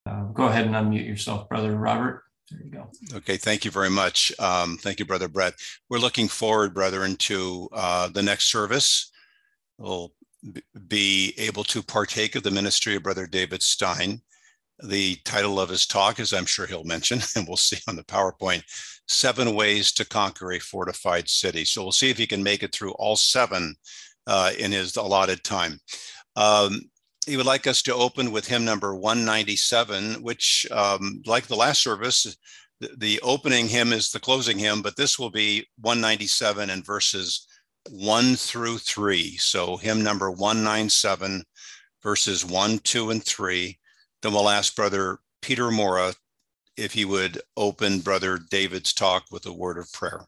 Go ahead and unmute yourself, Brother Robert. There you go. Okay, thank you very much. Thank you, Brother Brett. We're looking forward, brethren, to the next service. We'll be able to partake of the ministry of Brother David Stein. The title of his talk, as I'm sure he'll mention, and we'll see on the PowerPoint, 7 Ways to Conquer a Fortified City. So we'll see if he can make it through all 7 in his allotted time. He would like us to open with hymn number 197, which, like the last service, the opening hymn is the closing hymn, but this will be 197 and verses 1 through 3. So hymn number 197, verses 1, 2, and 3. Then we'll ask Brother Peter Mora if he would open Brother David's talk with a word of prayer.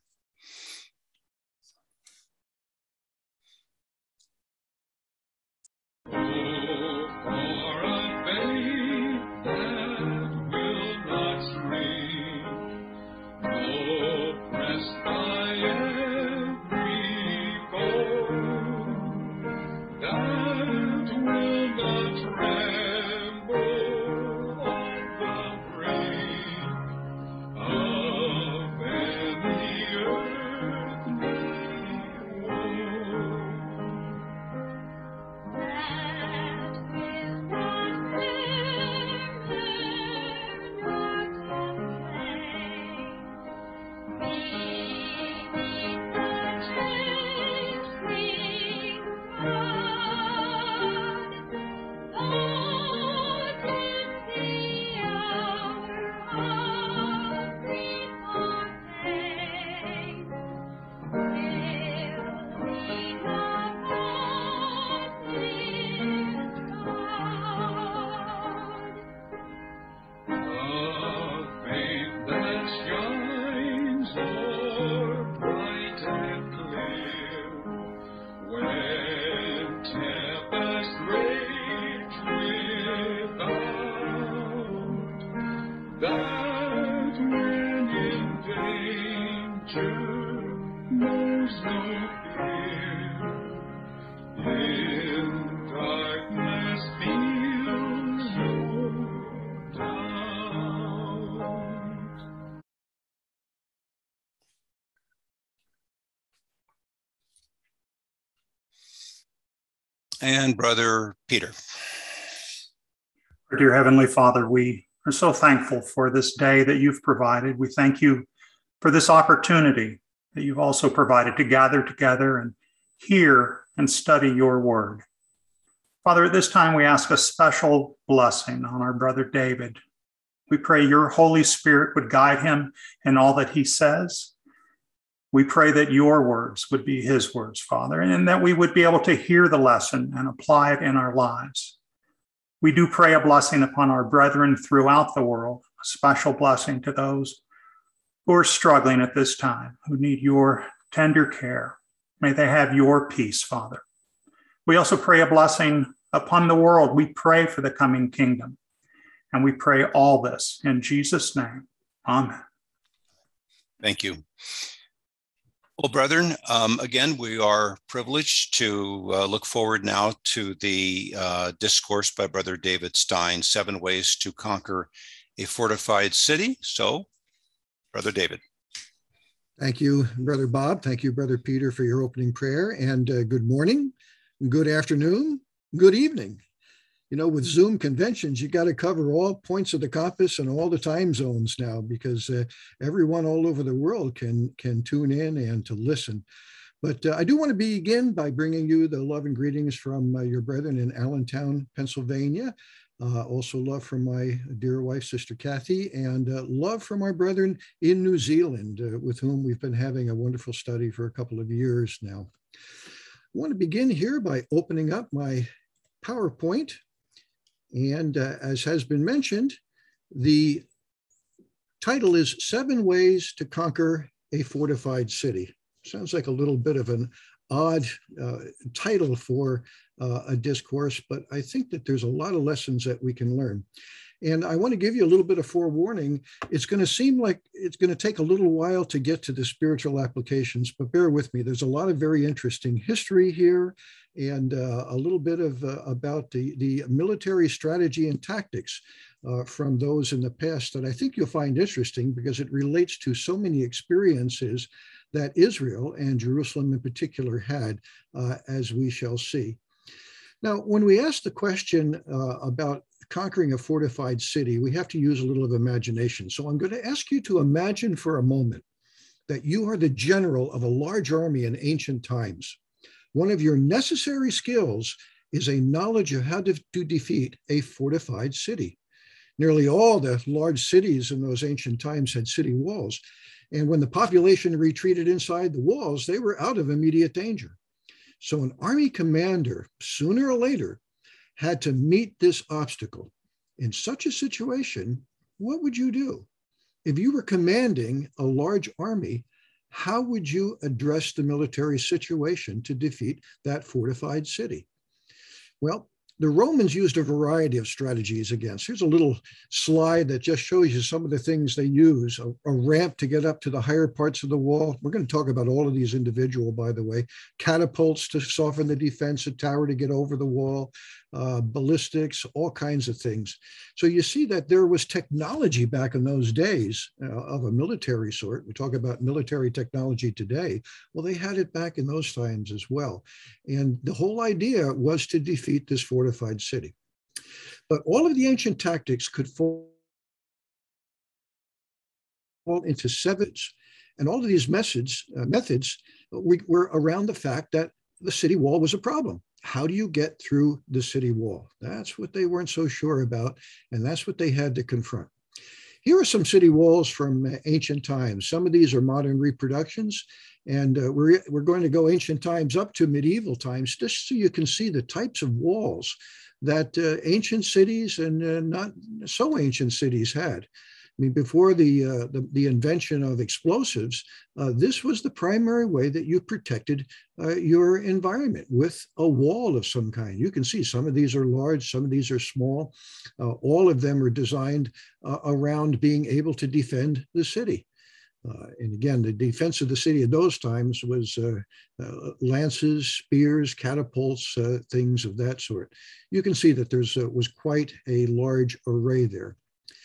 And Brother Peter. Dear Heavenly Father, we are so thankful for this day that you've provided. We thank you for this opportunity that you've also provided to gather together and hear and study your word. Father, at this time, we ask a special blessing on our brother David. We pray your Holy Spirit would guide him in all that he says. We pray that your words would be his words, Father, and that we would be able to hear the lesson and apply it in our lives. We do pray a blessing upon our brethren throughout the world, a special blessing to those who are struggling at this time, who need your tender care. May they have your peace, Father. We also pray a blessing upon the world. We pray for the coming kingdom, and we pray all this in Jesus' name. Amen. Thank you. Well, brethren, again, we are privileged to look forward now to the discourse by Brother David Stein, 7 Ways to Conquer a Fortified City. So, Brother David. Thank you, Brother Bob. Thank you, Brother Peter, for your opening prayer. And good morning, good afternoon, good evening. You know, with Zoom conventions, you got to cover all points of the compass and all the time zones now, because everyone all over the world can tune in and to listen. But I do want to begin by bringing you the love and greetings from your brethren in Allentown, Pennsylvania. Also love from my dear wife, Sister Kathy, and love from our brethren in New Zealand, with whom we've been having a wonderful study for a couple of years now. I want to begin here by opening up my PowerPoint. And as has been mentioned, the title is 7 Ways to Conquer a Fortified City. Sounds like a little bit of an odd title for a discourse, but I think that there's a lot of lessons that we can learn. And I want to give you a little bit of forewarning. It's going to seem like it's going to take a little while to get to the spiritual applications, but bear with me. There's a lot of very interesting history here, and a little bit of about the military strategy and tactics from those in the past that I think you'll find interesting because it relates to so many experiences that Israel and Jerusalem in particular had, as we shall see. Now, when we ask the question about conquering a fortified city, we have to use a little of imagination. So I'm going to ask you to imagine for a moment that you are the general of a large army in ancient times. One of your necessary skills is a knowledge of how to defeat a fortified city. Nearly all the large cities in those ancient times had city walls. And when the population retreated inside the walls, they were out of immediate danger. So an army commander, sooner or later, had to meet this obstacle. In such a situation, what would you do? If you were commanding a large army, how would you address the military situation to defeat that fortified city? Well, the Romans used a variety of strategies against. Here's a little slide that just shows you some of the things they use. A ramp to get up to the higher parts of the wall. We're going to talk about all of these individual, by the way. Catapults to soften the defense, a tower to get over the wall, ballistics, all kinds of things. So you see that there was technology back in those days of a military sort. We talk about military technology today. Well, they had it back in those times as well. And the whole idea was to defeat this fortified city. But all of the ancient tactics could fall into sevens. And all of these methods were around the fact that the city wall was a problem. How do you get through the city wall? That's what they weren't so sure about, and that's what they had to confront. Here are some city walls from ancient times. Some of these are modern reproductions, and we're going to go ancient times up to medieval times, just so you can see the types of walls that ancient cities and not so ancient cities had. I mean, before the invention of explosives, this was the primary way that you protected your environment, with a wall of some kind. You can see some of these are large, some of these are small. All of them are designed around being able to defend the city. And again, the defense of the city at those times was lances, spears, catapults, things of that sort. You can see that there was quite a large array there.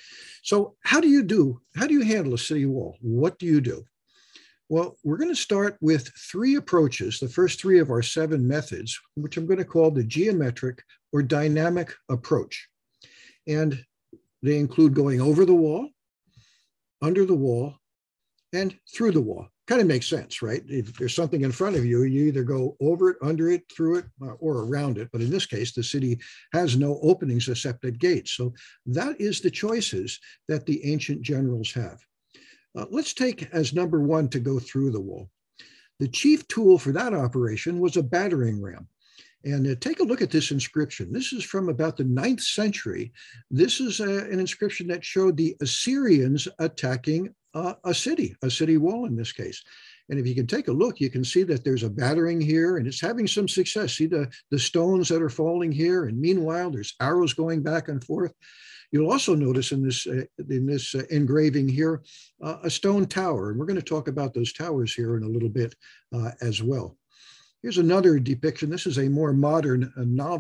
So how do you handle a city wall? What do you do? Well, we're going to start with three approaches, the first three of our 7 methods, which I'm going to call the geometric or dynamic approach. And they include going over the wall, under the wall, and through the wall. Kind of makes sense, right? If there's something in front of you, you either go over it, under it, through it, or around it. But in this case, the city has no openings except at gates. So that is the choices that the ancient generals have. Let's take as number 1 to go through the wall. The chief tool for that operation was a battering ram. And take a look at this inscription. This is from about the 9th century. This is an inscription that showed the Assyrians attacking a city wall in this case. And if you can take a look, you can see that there's a battering here and it's having some success. See the stones that are falling here. And meanwhile, there's arrows going back and forth. You'll also notice in this engraving here, a stone tower. And we're going to talk about those towers here in a little bit as well. Here's another depiction. This is a more modern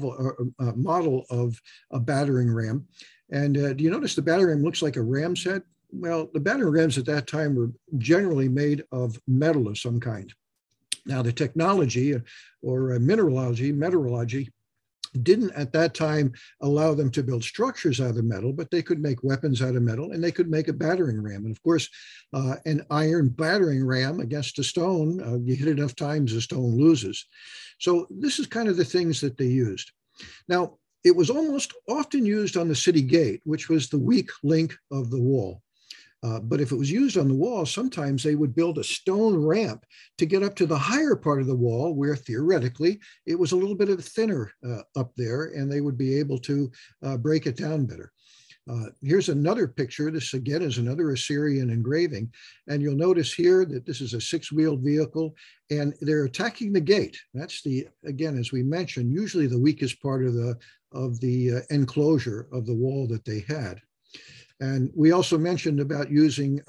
model of a battering ram. And do you notice the battering ram looks like a ram's head? Well, the battering rams at that time were generally made of metal of some kind. Now, the technology or metallurgy didn't at that time allow them to build structures out of metal, but they could make weapons out of metal and they could make a battering ram. And of course, an iron battering ram against a stone, you hit it enough times, the stone loses. So this is kind of the things that they used. Now, it was almost often used on the city gate, which was the weak link of the wall. But if it was used on the wall, sometimes they would build a stone ramp to get up to the higher part of the wall where theoretically it was a little bit thinner up there and they would be able to break it down better. Here's another picture. This again is another Assyrian engraving. And you'll notice here that this is a 6-wheeled vehicle and they're attacking the gate. That's again, as we mentioned, usually the weakest part of the enclosure of the wall that they had. And we also mentioned about using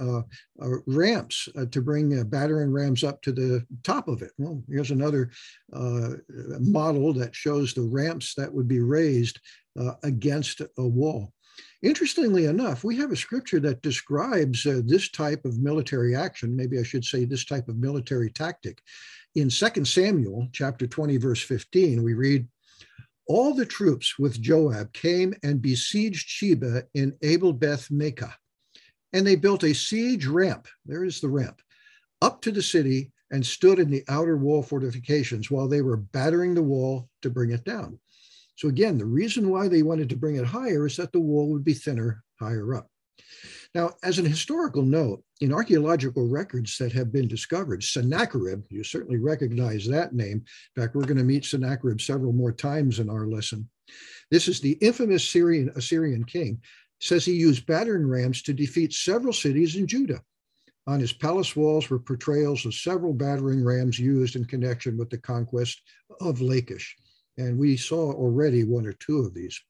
ramps to bring battering rams up to the top of it. Well, here's another model that shows the ramps that would be raised against a wall. Interestingly enough, we have a scripture that describes this type of military action, maybe I should say this type of military tactic. In 2 Samuel chapter 20, verse 15, we read, all the troops with Joab came and besieged Sheba in Abel Beth Maacah, and they built a siege ramp, there is the ramp, up to the city and stood in the outer wall fortifications while they were battering the wall to bring it down. So again, the reason why they wanted to bring it higher is that the wall would be thinner higher up. Now, as an historical note, in archaeological records that have been discovered, Sennacherib, you certainly recognize that name. In fact, we're going to meet Sennacherib several more times in our lesson. This is the infamous Assyrian king. Says he used battering rams to defeat several cities in Judah. On his palace walls were portrayals of several battering rams used in connection with the conquest of Lachish. And we saw already one or two of these.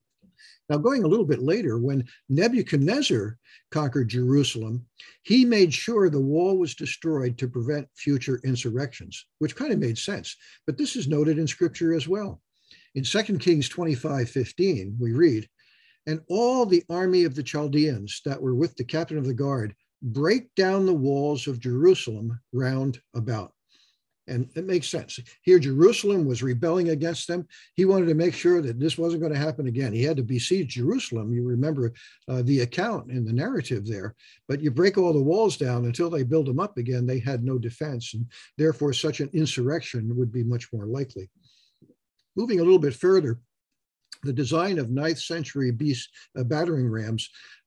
Now, going a little bit later, when Nebuchadnezzar conquered Jerusalem, he made sure the wall was destroyed to prevent future insurrections, which kind of made sense. But this is noted in scripture as well. In 2 Kings 25:15, we read, and all the army of the Chaldeans that were with the captain of the guard break down the walls of Jerusalem round about. And it makes sense. Here, Jerusalem was rebelling against them. He wanted to make sure that this wasn't going to happen again. He had to besiege Jerusalem. You remember the account in the narrative there. But you break all the walls down until they build them up again. They had no defense. And therefore, such an insurrection would be much more likely. Moving a little bit further, the design of 9th century battering rams,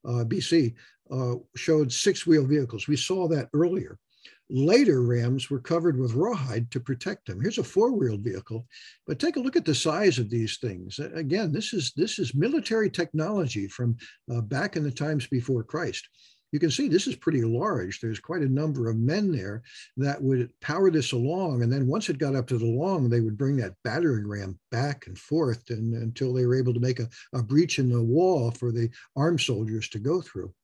BC, showed 6-wheel vehicles. We saw that earlier. Later rams were covered with rawhide to protect them. Here's a 4-wheeled vehicle, but take a look at the size of these things. Again, this is military technology from back in the times before Christ. You can see this is pretty large. There's quite a number of men there that would power this along. And then once it got up to the long, they would bring that battering ram back and forth until they were able to make a breach in the wall for the armed soldiers to go through.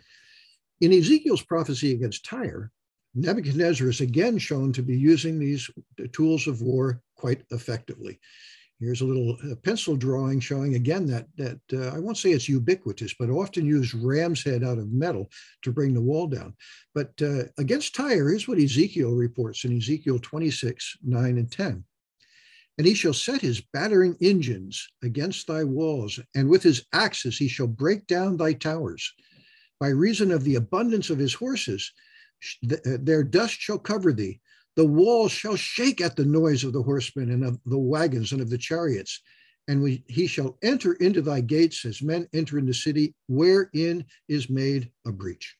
In Ezekiel's prophecy against Tyre, Nebuchadnezzar is again shown to be using these tools of war quite effectively. Here's a little pencil drawing showing again that I won't say it's ubiquitous, but often used ram's head out of metal to bring the wall down. But against Tyre, here's what Ezekiel reports in Ezekiel 26:9 and 10. And he shall set his battering engines against thy walls, and with his axes he shall break down thy towers. By reason of the abundance of his horses, their dust shall cover thee. The walls shall shake at the noise of the horsemen and of the wagons and of the chariots. And he shall enter into thy gates as men enter into the city wherein is made a breach.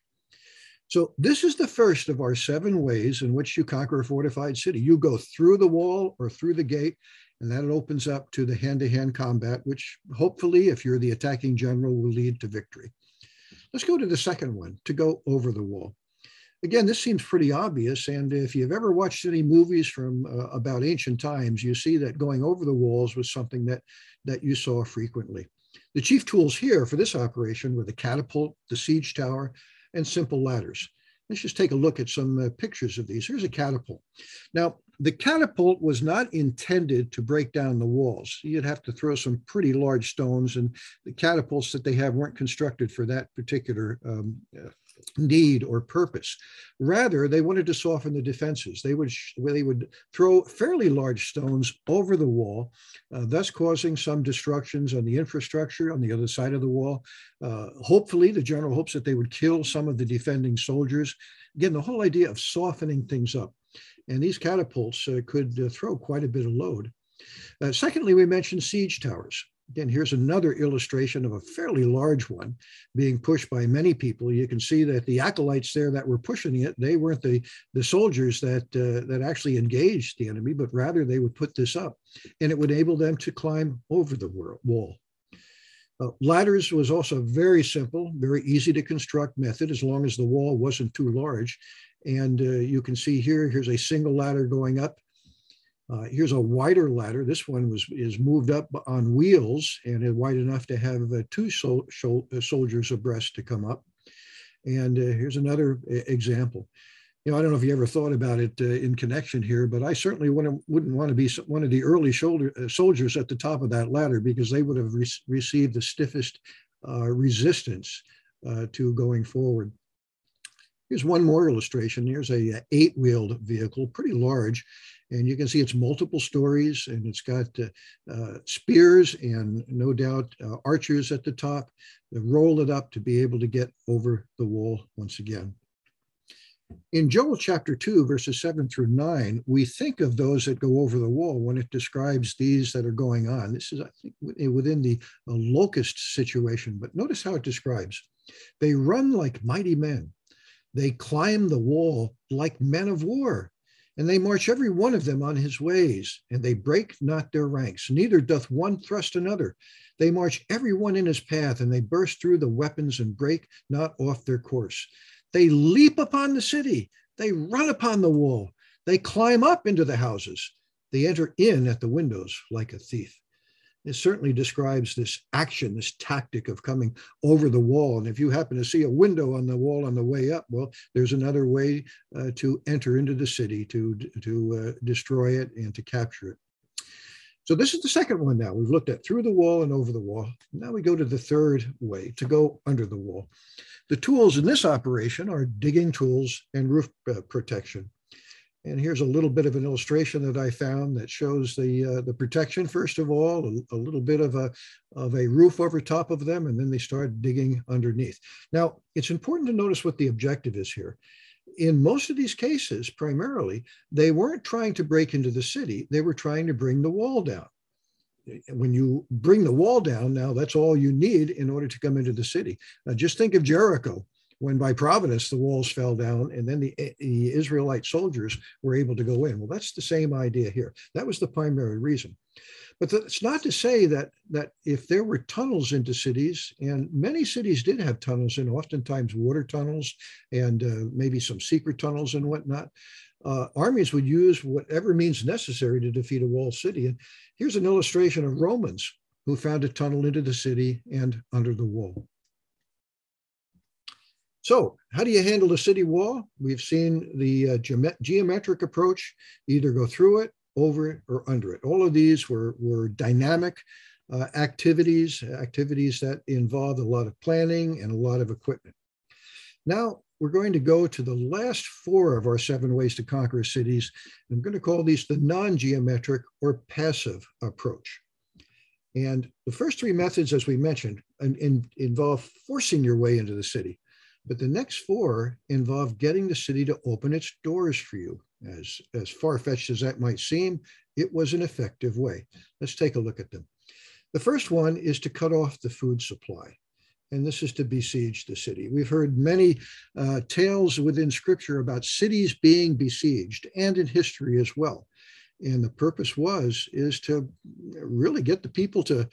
So this is the first of our 7 ways in which you conquer a fortified city. You go through the wall or through the gate, and that opens up to the hand-to-hand combat, which hopefully, if you're the attacking general, will lead to victory. Let's go to the second one, to go over the wall. Again, this seems pretty obvious, and if you've ever watched any movies from about ancient times, you see that going over the walls was something that you saw frequently. The chief tools here for this operation were the catapult, the siege tower, and simple ladders. Let's just take a look at some pictures of these. Here's a catapult. Now, the catapult was not intended to break down the walls. You'd have to throw some pretty large stones, and the catapults that they have weren't constructed for that particular need or purpose. Rather, they wanted to soften the defenses. They would throw fairly large stones over the wall, thus causing some destructions on the infrastructure on the other side of the wall. Hopefully, the general hopes that they would kill some of the defending soldiers. Again, the whole idea of softening things up. And these catapults could throw quite a bit of load. Secondly, we mentioned siege towers. Again, here's another illustration of a fairly large one being pushed by many people. You can see that the acolytes there that were pushing it, they weren't the soldiers that actually engaged the enemy, but rather they would put this up, and it would enable them to climb over the wall. Ladders was also a very simple, very easy to construct method as long as the wall wasn't too large. And you can see here's a single ladder going up. Here's a wider ladder. This one is moved up on wheels and is wide enough to have 2 soldiers abreast to come up. And here's another example. You know, I don't know if you ever thought about it in connection here, but I certainly wouldn't want to be one of the early soldiers at the top of that ladder, because they would have received the stiffest resistance to going forward. Here's one more illustration. Here's a 8-wheeled vehicle, pretty large, and you can see it's multiple stories, and it's got spears and no doubt archers at the top that roll it up to be able to get over the wall once again. In Joel chapter 2, verses 7 through 9, we think of those that go over the wall when it describes these that are going on. This is, I think, within the locust situation, but notice how it describes. They run like mighty men. They climb the wall like men of war, and they march every one of them on his ways, and they break not their ranks. Neither doth one thrust another. They march every one in his path, and they burst through the weapons and break not off their course. They leap upon the city. They run upon the wall. They climb up into the houses. They enter in at the windows like a thief. It certainly describes this action, this tactic of coming over the wall. And if you happen to see a window on the wall on the way up, well, there's another way to enter into the city, to destroy it and to capture it. So this is the second one now. We've looked at through the wall and over the wall. Now we go to the third way, to go under the wall. The tools in this operation are digging tools and roof protection. And here's a little bit of an illustration that I found that shows the protection, first of all, a little bit of a roof over top of them, and then they start digging underneath. Now, it's important to notice what the objective is here. In most of these cases, primarily, they weren't trying to break into the city. They were trying to bring the wall down. When you bring the wall down, now that's all you need in order to come into the city. Now, just think of Jericho, when by providence the walls fell down and then the Israelite soldiers were able to go in. Well, that's the same idea here. That was the primary reason. But it's not to say that if there were tunnels into cities, and many cities did have tunnels, and oftentimes water tunnels and maybe some secret tunnels and whatnot, armies would use whatever means necessary to defeat a walled city. And here's an illustration of Romans who found a tunnel into the city and under the wall. So how do you handle a city wall? We've seen the geometric approach, either go through it, over it, or under it. All of these were dynamic activities that involved a lot of planning and a lot of equipment. Now we're going to go to the last 4 of our 7 ways to conquer cities. I'm going to call these the non-geometric or passive approach. And the first 3 methods, as we mentioned, involve forcing your way into the city. But the next 4 involve getting the city to open its doors for you. As far-fetched as that might seem, it was an effective way. Let's take a look at them. The first one is to cut off the food supply, and this is to besiege the city. We've heard many tales within Scripture about cities being besieged, and in history as well. And the purpose is to really get the people to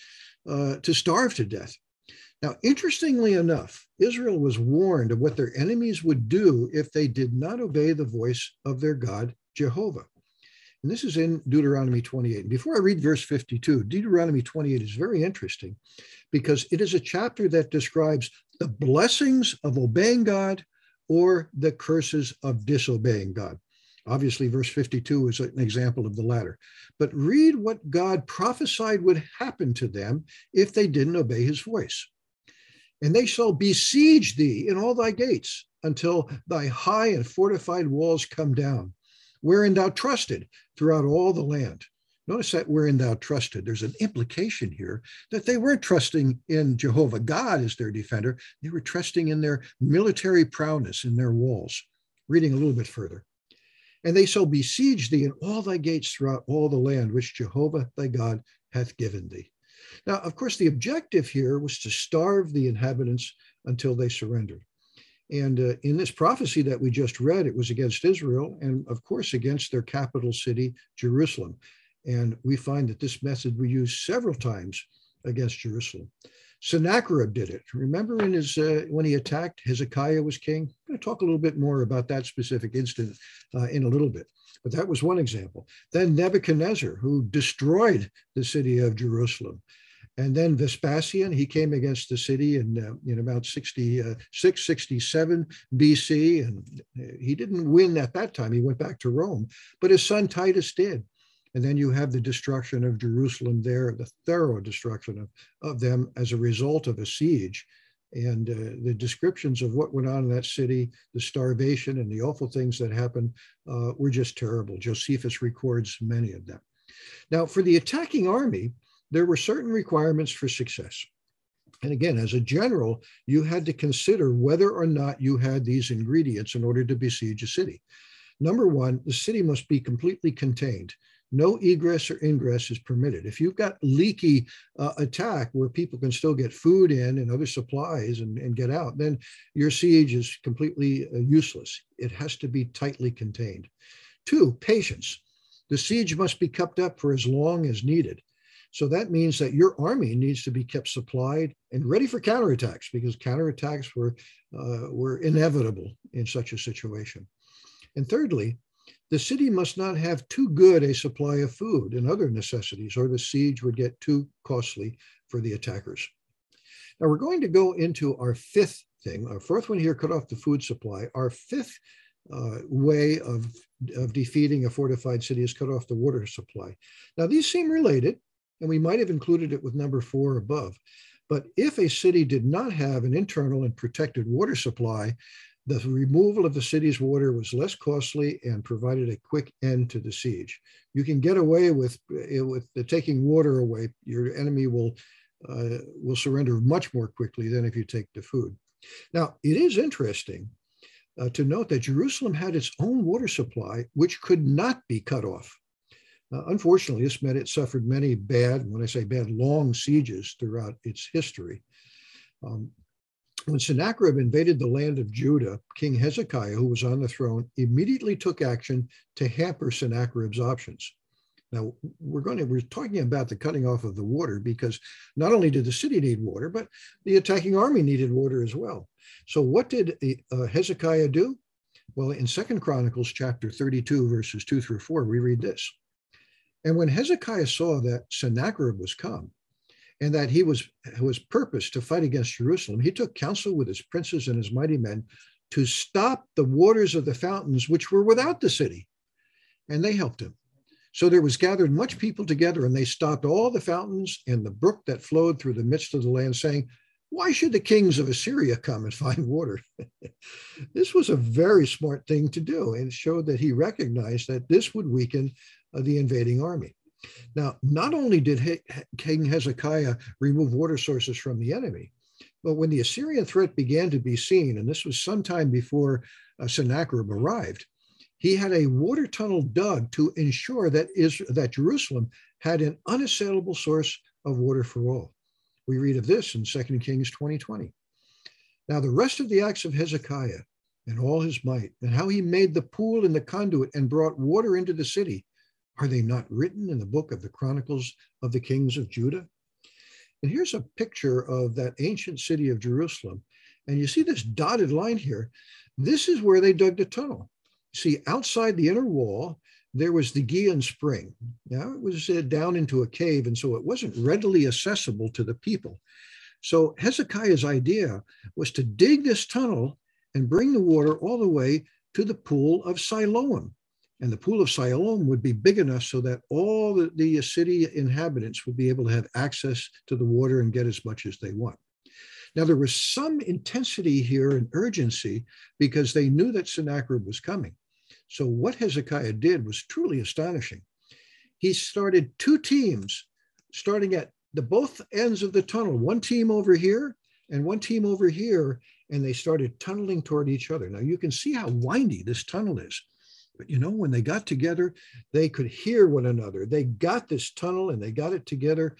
starve to death. Now, interestingly enough, Israel was warned of what their enemies would do if they did not obey the voice of their God, Jehovah. And this is in Deuteronomy 28. And before I read verse 52, Deuteronomy 28 is very interesting because it is a chapter that describes the blessings of obeying God or the curses of disobeying God. Obviously, verse 52 is an example of the latter. But read what God prophesied would happen to them if they didn't obey his voice. And they shall besiege thee in all thy gates until thy high and fortified walls come down, wherein thou trusted throughout all the land. Notice that wherein thou trusted. There's an implication here that they weren't trusting in Jehovah God as their defender. They were trusting in their military prowess in their walls. Reading a little bit further. And they shall besiege thee in all thy gates throughout all the land which Jehovah thy God hath given thee. Now, of course, the objective here was to starve the inhabitants until they surrendered. And in this prophecy that we just read, it was against Israel and, of course, against their capital city, Jerusalem. And we find that this method we used several times against Jerusalem. Sennacherib did it. Remember in his when he attacked, Hezekiah was king? I'm going to talk a little bit more about that specific incident in a little bit. But that was one example. Then Nebuchadnezzar, who destroyed the city of Jerusalem. And then Vespasian, he came against the city in about 66, 67 BC. And he didn't win at that time. He went back to Rome. But his son Titus did. And then you have the destruction of Jerusalem there, the thorough destruction of them as a result of a siege. And the descriptions of what went on in that city, the starvation and the awful things that happened were just terrible. Josephus records many of them. Now, for the attacking army, there were certain requirements for success. And again, as a general, you had to consider whether or not you had these ingredients in order to besiege a city. Number one, the city must be completely contained. No egress or ingress is permitted. If you've got leaky attack where people can still get food in and other supplies and get out, then your siege is completely useless. It has to be tightly contained. Two, patience. The siege must be kept up for as long as needed. So that means that your army needs to be kept supplied and ready for counterattacks, because counterattacks were inevitable in such a situation. And thirdly, the city must not have too good a supply of food and other necessities, or the siege would get too costly for the attackers. Now we're going to go into our fifth thing. Our fourth one here, cut off the food supply. Our fifth way of defeating a fortified city is cut off the water supply. Now these seem related, and we might have included it with number 4 above. But if a city did not have an internal and protected water supply, the removal of the city's water was less costly and provided a quick end to the siege. You can get away with taking water away. Your enemy will surrender much more quickly than if you take the food. Now, it is interesting to note that Jerusalem had its own water supply, which could not be cut off. Unfortunately, this meant it suffered many bad, when I say bad, long sieges throughout its history. When Sennacherib invaded the land of Judah, King Hezekiah, who was on the throne, immediately took action to hamper Sennacherib's options. Now, we're talking about the cutting off of the water, because not only did the city need water, but the attacking army needed water as well. So what did Hezekiah do? Well, in 2 Chronicles chapter 32, verses 2 through 4, we read this. And when Hezekiah saw that Sennacherib was come, and that he was purposed to fight against Jerusalem, he took counsel with his princes and his mighty men to stop the waters of the fountains which were without the city. And they helped him. So there was gathered much people together, and they stopped all the fountains and the brook that flowed through the midst of the land, saying, why should the kings of Assyria come and find water? This was a very smart thing to do, and it showed that he recognized that this would weaken the invading army. Now, not only did King Hezekiah remove water sources from the enemy, but when the Assyrian threat began to be seen, and this was sometime before Sennacherib arrived, he had a water tunnel dug to ensure that Jerusalem had an unassailable source of water for all. We read of this in 2 Kings 20:20. Now, the rest of the acts of Hezekiah and all his might, and how he made the pool and the conduit and brought water into the city, are they not written in the book of the Chronicles of the Kings of Judah? And here's a picture of that ancient city of Jerusalem. And you see this dotted line here. This is where they dug the tunnel. See, outside the inner wall, there was the Gihon Spring. Now, it was down into a cave, and so it wasn't readily accessible to the people. So Hezekiah's idea was to dig this tunnel and bring the water all the way to the pool of Siloam. And the pool of Siloam would be big enough so that all the city inhabitants would be able to have access to the water and get as much as they want. Now, there was some intensity here and urgency because they knew that Sennacherib was coming. So what Hezekiah did was truly astonishing. He started 2 teams, starting at both ends of the tunnel, one team over here and one team over here, and they started tunneling toward each other. Now, you can see how windy this tunnel is. But, you know, when they got together, they could hear one another. They got this tunnel and they got it together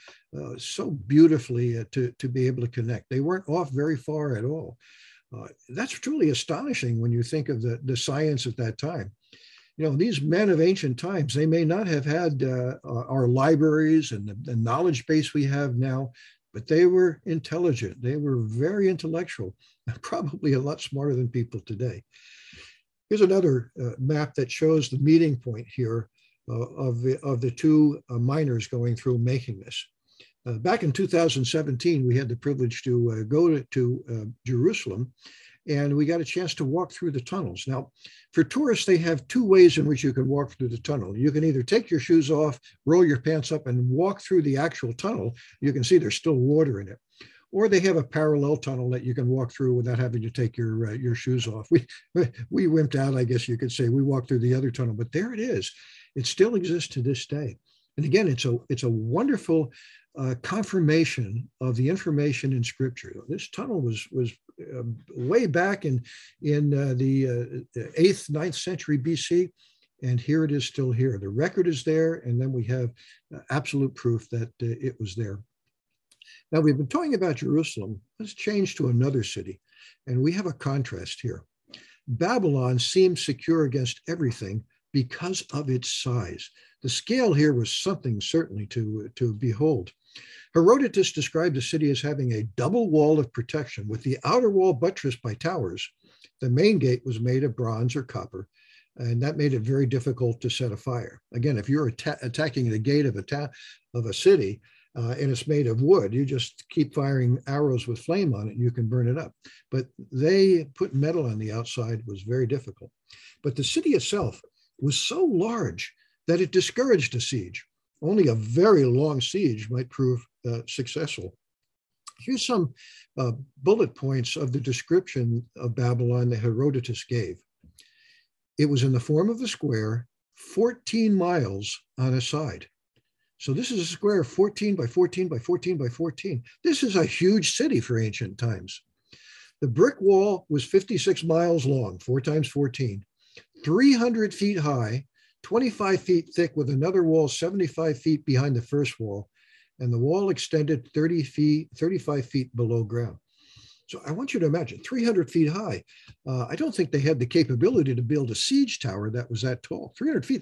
so beautifully to be able to connect. They weren't off very far at all. That's truly astonishing when you think of the science at that time. You know, these men of ancient times, they may not have had our libraries and the knowledge base we have now, but they were intelligent. They were very intellectual, probably a lot smarter than people today. Here's another map that shows the meeting point here of the 2 miners going through making this. Back in 2017, we had the privilege to go to Jerusalem, and we got a chance to walk through the tunnels. Now, for tourists, they have two ways in which you can walk through the tunnel. You can either take your shoes off, roll your pants up, and walk through the actual tunnel. You can see there's still water in it. Or they have a parallel tunnel that you can walk through without having to take your shoes off. We wimped out, I guess you could say. We walked through the other tunnel, but there it is. It still exists to this day. And again, it's a wonderful confirmation of the information in Scripture. This tunnel was way back in the 8th, 9th century BC, and here it is still here. The record is there, and then we have absolute proof that it was there. Now, we've been talking about Jerusalem. Let's change to another city, and we have a contrast here. Babylon seemed secure against everything because of its size. The scale here was something certainly to behold. Herodotus described the city as having a double wall of protection, with the outer wall buttressed by towers. The main gate was made of bronze or copper, and that made it very difficult to set a fire. Again, if you're attacking the gate of a city, and it's made of wood, you just keep firing arrows with flame on it, and you can burn it up. But they put metal on the outside, was very difficult. But the city itself was so large that it discouraged a siege. Only a very long siege might prove successful. Here's some bullet points of the description of Babylon that Herodotus gave. It was in the form of a square, 14 miles on a side. So this is a square 14 by 14 by 14 by 14. This is a huge city for ancient times. The brick wall was 56 miles long, 4 times 14, 300 feet high, 25 feet thick, with another wall 75 feet behind the first wall, and the wall extended 35 feet below ground. So I want you to imagine 300 feet high. I don't think they had the capability to build a siege tower that was that tall. 300 feet,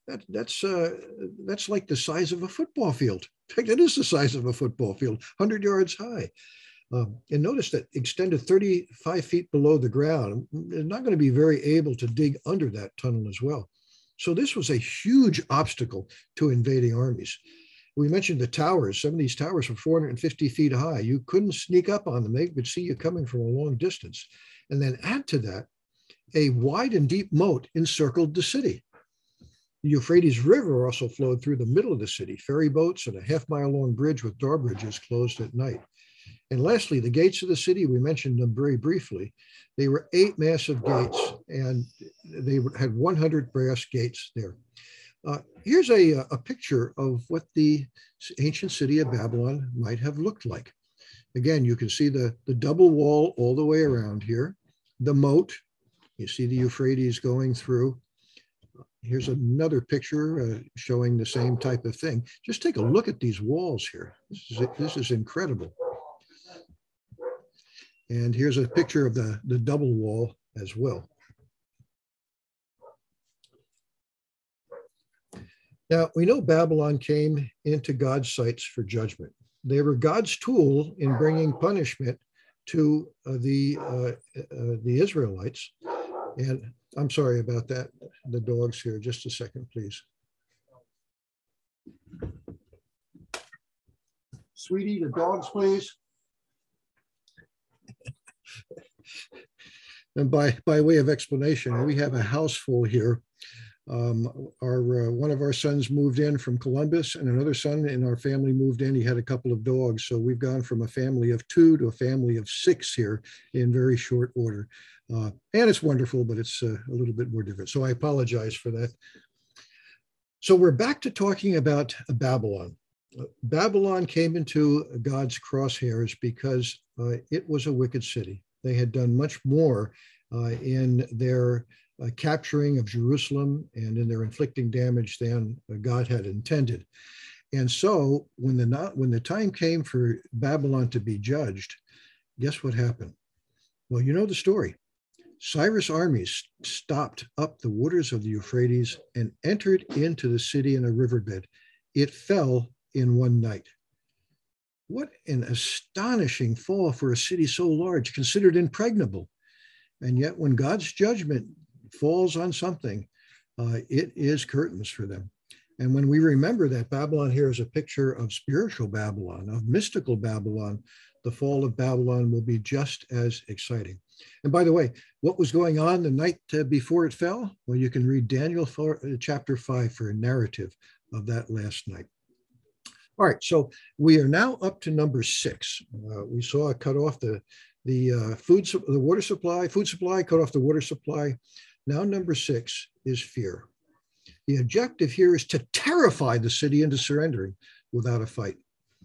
that's like the size of a football field. In fact, it is the size of a football field, 100 yards high. And notice that extended 35 feet below the ground, they're not going to be very able to dig under that tunnel as well. So this was a huge obstacle to invading armies. We mentioned the towers. Some of these towers were 450 feet high. You couldn't sneak up on them. They would see you coming from a long distance. And then add to that, a wide and deep moat encircled the city. The Euphrates River also flowed through the middle of the city. Ferry boats and a half-mile-long bridge with drawbridges closed at night. And lastly, the gates of the city, we mentioned them very briefly. They were 8 massive gates, and they had 100 brass gates there. Here's a picture of what the ancient city of Babylon might have looked like. Again, you can see the double wall all the way around here, the moat. You see the Euphrates going through. Here's another picture showing the same type of thing. Just take a look at these walls here. This is incredible. And here's a picture of the double wall as well. Now, we know Babylon came into God's sights for judgment. They were God's tool in bringing punishment to the Israelites. And I'm sorry about that, the dogs here. Just a second, please. Sweetie, the dogs, please. And by way of explanation, we have a house full here. One of our sons moved in from Columbus, and another son in our family moved in. He had a couple of dogs. So we've gone from a family of 2 to a family of 6 here in very short order. And it's wonderful, but it's a little bit more different. So I apologize for that. So we're back to talking about Babylon. Babylon came into God's crosshairs because it was a wicked city. They had done much more in their capturing of Jerusalem and in their inflicting damage than God had intended. And so when the time came for Babylon to be judged, guess what happened? Well, you know the story. Cyrus' armies stopped up the waters of the Euphrates and entered into the city in a riverbed. It fell in one night. What an astonishing fall for a city so large, considered impregnable. And yet when God's judgment falls on something, it is curtains for them. And when we remember that Babylon here is a picture of spiritual Babylon, of mystical Babylon, the fall of Babylon will be just as exciting. And by the way, what was going on the night before it fell? Well, you can read Daniel chapter 5 for a narrative of that last night. All right, so we are now up to number 6. We saw it cut off the water supply, food supply, cut off the water supply. Now number 6 is fear. The objective here is to terrify the city into surrendering without a fight.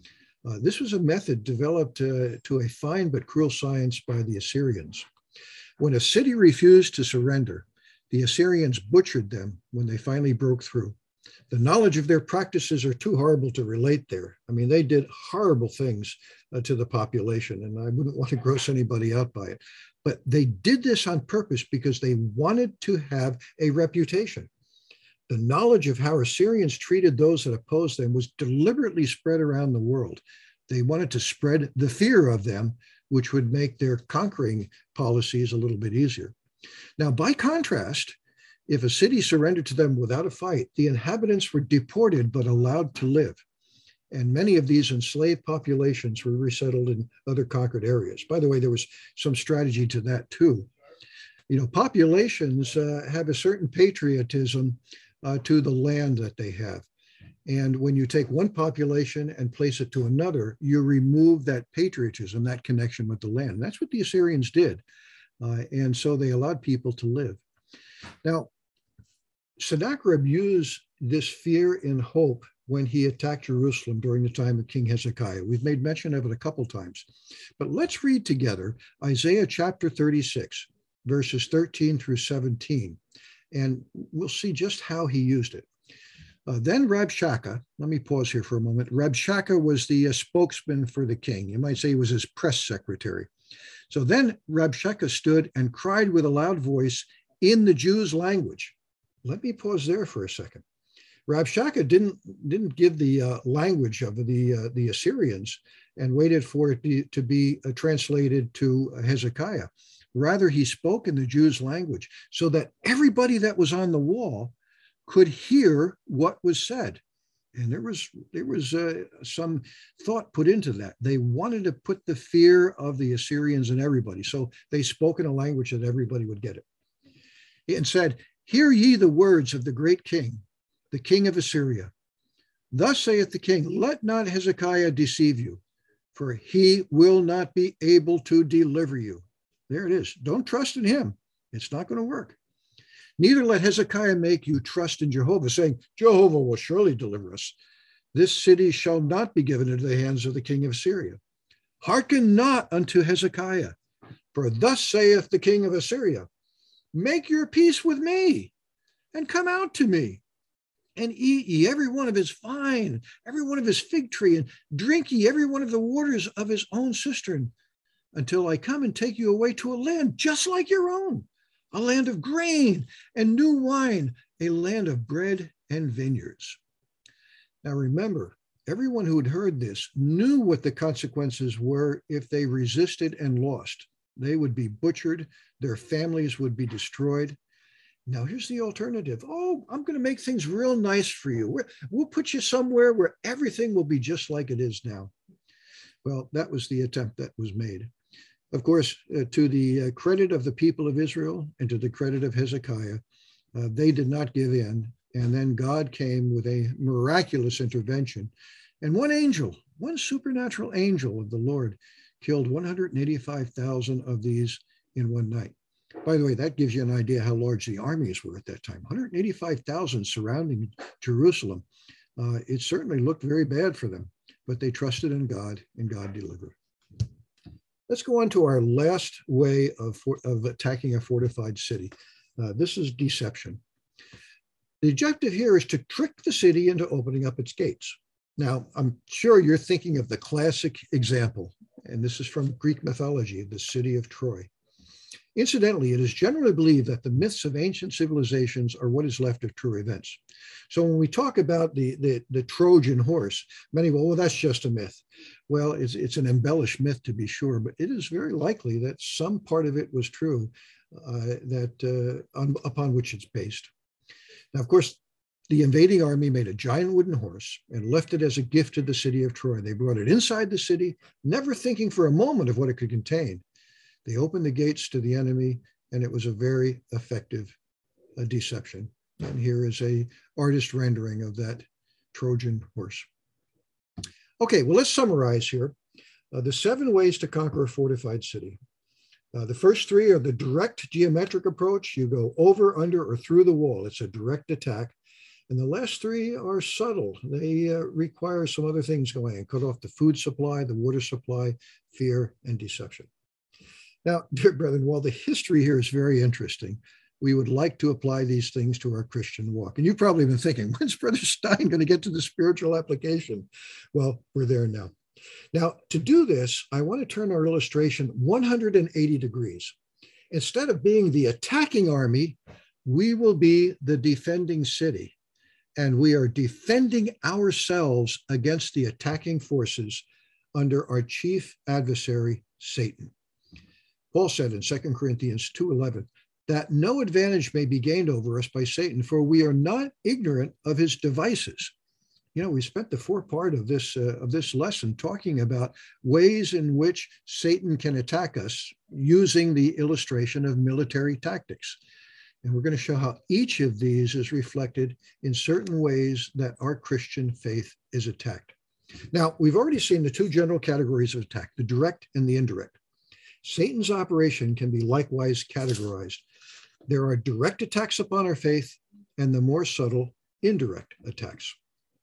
This was a method developed to a fine but cruel science by the Assyrians. When a city refused to surrender, the Assyrians butchered them when they finally broke through. The knowledge of their practices are too horrible to relate there. I mean, they did horrible things to the population, and I wouldn't want to gross anybody out by it. But they did this on purpose because they wanted to have a reputation. The knowledge of how Assyrians treated those that opposed them was deliberately spread around the world. They wanted to spread the fear of them, which would make their conquering policies a little bit easier. Now, by contrast, if a city surrendered to them without a fight, the inhabitants were deported but allowed to live. And many of these enslaved populations were resettled in other conquered areas. By the way, there was some strategy to that too. You know, populations have a certain patriotism to the land that they have. And when you take one population and place it to another, you remove that patriotism, that connection with the land. And that's what the Assyrians did. And so they allowed people to live. Now, Sennacherib used this fear and hope when he attacked Jerusalem during the time of King Hezekiah. We've made mention of it a couple times. But let's read together Isaiah chapter 36, verses 13 through 17. And we'll see just how he used it. Then Rabshakeh, let me pause here for a moment. Rabshakeh was the spokesman for the king. You might say he was his press secretary. So then Rabshakeh stood and cried with a loud voice in the Jews' language. Let me pause there for a second. Rabshakeh didn't give the language of the Assyrians and waited for it to be translated to Hezekiah. Rather, he spoke in the Jews' language so that everybody that was on the wall could hear what was said. And there was some thought put into that. They wanted to put the fear of the Assyrians in everybody. So they spoke in a language that everybody would get it. And said, "Hear ye the words of the great king, the king of Assyria. Thus saith the king, let not Hezekiah deceive you, for he will not be able to deliver you." There it is. Don't trust in him. It's not going to work. "Neither let Hezekiah make you trust in Jehovah, saying, Jehovah will surely deliver us. This city shall not be given into the hands of the king of Assyria. Hearken not unto Hezekiah, for thus saith the king of Assyria, make your peace with me, and come out to me, and eat ye every one of his vine, every one of his fig tree, and drink ye every one of the waters of his own cistern, until I come and take you away to a land just like your own, a land of grain and new wine, a land of bread and vineyards." Now remember, everyone who had heard this knew what the consequences were if they resisted and lost. They would be butchered, their families would be destroyed. Now here's the alternative. "Oh, I'm going to make things real nice for you. We'll put you somewhere where everything will be just like it is now." Well, that was the attempt that was made. Of course, to the credit of the people of Israel and to the credit of Hezekiah, they did not give in. And then God came with a miraculous intervention. And one supernatural angel of the Lord killed 185,000 of these in one night. By the way, that gives you an idea how large the armies were at that time. 185,000 surrounding Jerusalem. It certainly looked very bad for them, but they trusted in God and God delivered. Let's go on to our last way of attacking a fortified city. This is deception. The objective here is to trick the city into opening up its gates. Now, I'm sure you're thinking of the classic example, and this is from Greek mythology, the city of Troy. Incidentally, it is generally believed that the myths of ancient civilizations are what is left of true events. So when we talk about the Trojan horse, many go, "Well, that's just a myth." Well, it's an embellished myth to be sure, but it is very likely that some part of it was true upon which it's based. Now, of course, The invading army made a giant wooden horse and left it as a gift to the city of Troy. They brought it inside the city, never thinking for a moment of what it could contain. They opened the gates to the enemy, and it was a very effective deception. And here is a artist rendering of that Trojan horse. Okay, well, let's summarize here. The 7 ways to conquer a fortified city. The first 3 are the direct geometric approach. You go over, under, or through the wall. It's a direct attack. And the last 3 are subtle. They require some other things going on. Cut off the food supply, the water supply, fear, and deception. Now, dear brethren, while the history here is very interesting, we would like to apply these things to our Christian walk. And you've probably been thinking, when's Brother Stein going to get to the spiritual application? Well, we're there now. Now, to do this, I want to turn our illustration 180 degrees. Instead of being the attacking army, we will be the defending city. And we are defending ourselves against the attacking forces under our chief adversary, Satan. Paul said in 2 Corinthians 2:11, that no advantage may be gained over us by Satan, for we are not ignorant of his devices. You know, we spent the forepart of this lesson talking about ways in which Satan can attack us using the illustration of military tactics. And we're going to show how each of these is reflected in certain ways that our Christian faith is attacked. Now, we've already seen the 2 general categories of attack, the direct and the indirect. Satan's operation can be likewise categorized. There are direct attacks upon our faith and the more subtle indirect attacks.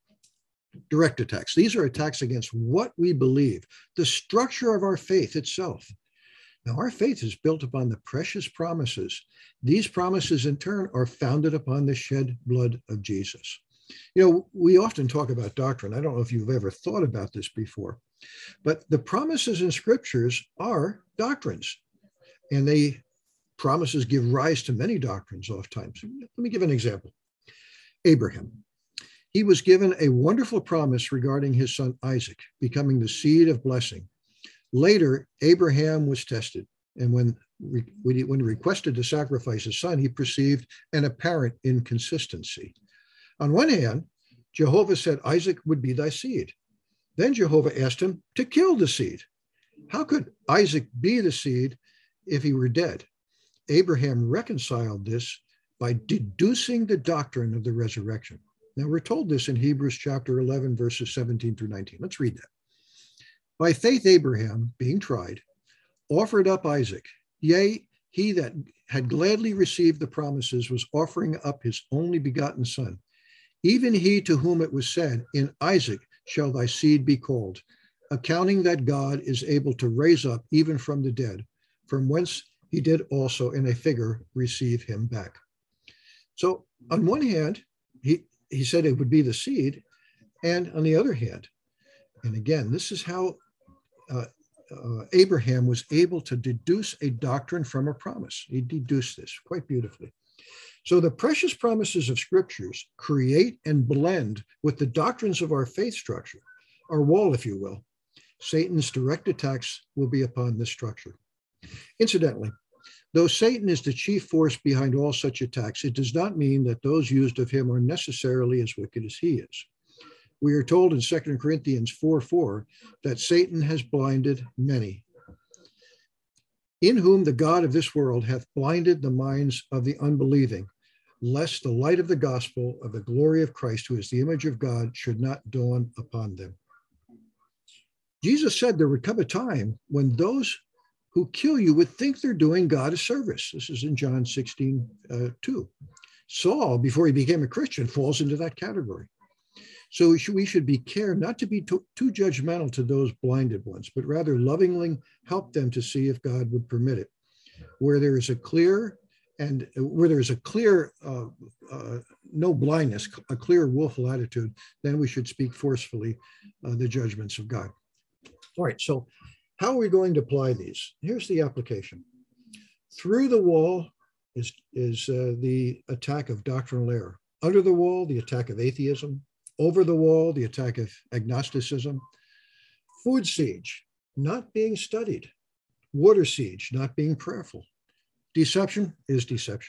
Direct attacks. These are attacks against what we believe, the structure of our faith itself. Now, our faith is built upon the precious promises. These promises, in turn, are founded upon the shed blood of Jesus. You know, we often talk about doctrine. I don't know if you've ever thought about this before, but the promises in scriptures are doctrines, and promises give rise to many doctrines oftentimes. Let me give an example. Abraham. He was given a wonderful promise regarding his son Isaac becoming the seed of blessing. Later, Abraham was tested, and when he requested to sacrifice his son, he perceived an apparent inconsistency. On one hand, Jehovah said Isaac would be thy seed. Then Jehovah asked him to kill the seed. How could Isaac be the seed if he were dead? Abraham reconciled this by deducing the doctrine of the resurrection. Now, we're told this in Hebrews chapter 11, verses 17 through 19. Let's read that. By faith, Abraham, being tried, offered up Isaac. Yea, he that had gladly received the promises was offering up his only begotten son. Even he to whom it was said, in Isaac shall thy seed be called, accounting that God is able to raise up even from the dead, from whence he did also in a figure receive him back. So on one hand, he said it would be the seed, and on the other hand, and again, this is how Abraham was able to deduce a doctrine from a promise. He deduced this quite beautifully. So the precious promises of scriptures create and blend with the doctrines of our faith structure, our wall, if you will. Satan's direct attacks will be upon this structure. Incidentally, though Satan is the chief force behind all such attacks, it does not mean that those used of him are necessarily as wicked as he is. We are told in 2 Corinthians 4:4 that Satan has blinded many, in whom the God of this world hath blinded the minds of the unbelieving, lest the light of the gospel of the glory of Christ, who is the image of God, should not dawn upon them. Jesus said there would come a time when those who kill you would think they're doing God a service. This is in John 16:2. Saul, before he became a Christian, falls into that category. So we should be careful not to be too judgmental to those blinded ones, but rather lovingly help them to see if God would permit it. Where there is a clear no blindness, a clear willful attitude, then we should speak forcefully the judgments of God. All right, so how are we going to apply these? Here's the application. Through the wall is the attack of doctrinal error. Under the wall, the attack of atheism. Over the wall, the attack of agnosticism. Food siege, not being studied. Water siege, not being prayerful. Deception is deception.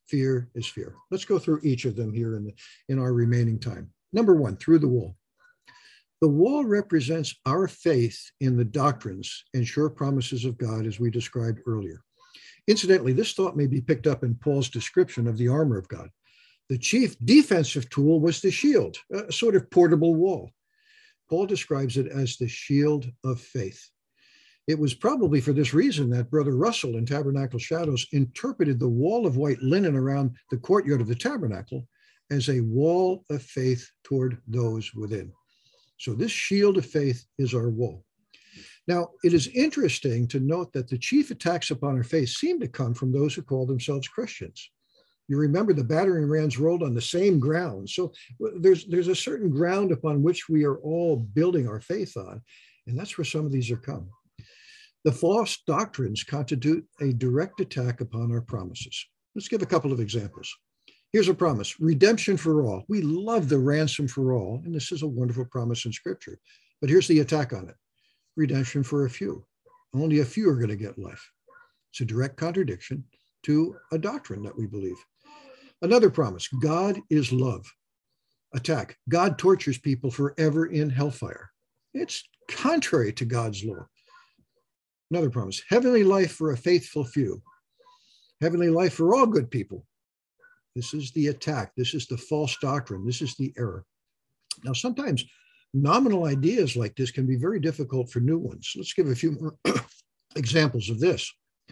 Fear is fear. Let's go through each of them here in our remaining time. Number one, through the wall. The wall represents our faith in the doctrines and sure promises of God, as we described earlier. Incidentally, this thought may be picked up in Paul's description of the armor of God. The chief defensive tool was the shield, a sort of portable wall. Paul describes it as the shield of faith. It was probably for this reason that Brother Russell in Tabernacle Shadows interpreted the wall of white linen around the courtyard of the tabernacle as a wall of faith toward those within. So this shield of faith is our wall. Now, it is interesting to note that the chief attacks upon our faith seem to come from those who call themselves Christians. You remember the battering rams rolled on the same ground. So there's a certain ground upon which we are all building our faith on, and that's where some of these are come. The false doctrines constitute a direct attack upon our promises. Let's give a couple of examples. Here's a promise, redemption for all. We love the ransom for all, and this is a wonderful promise in Scripture. But here's the attack on it, redemption for a few. Only a few are going to get life. It's a direct contradiction to a doctrine that we believe. Another promise, God is love. Attack, God tortures people forever in hellfire. It's contrary to God's law. Another promise, heavenly life for a faithful few. Heavenly life for all good people. This is the attack. This is the false doctrine. This is the error. Now, sometimes nominal ideas like this can be very difficult for new ones. Let's give a few more examples of this.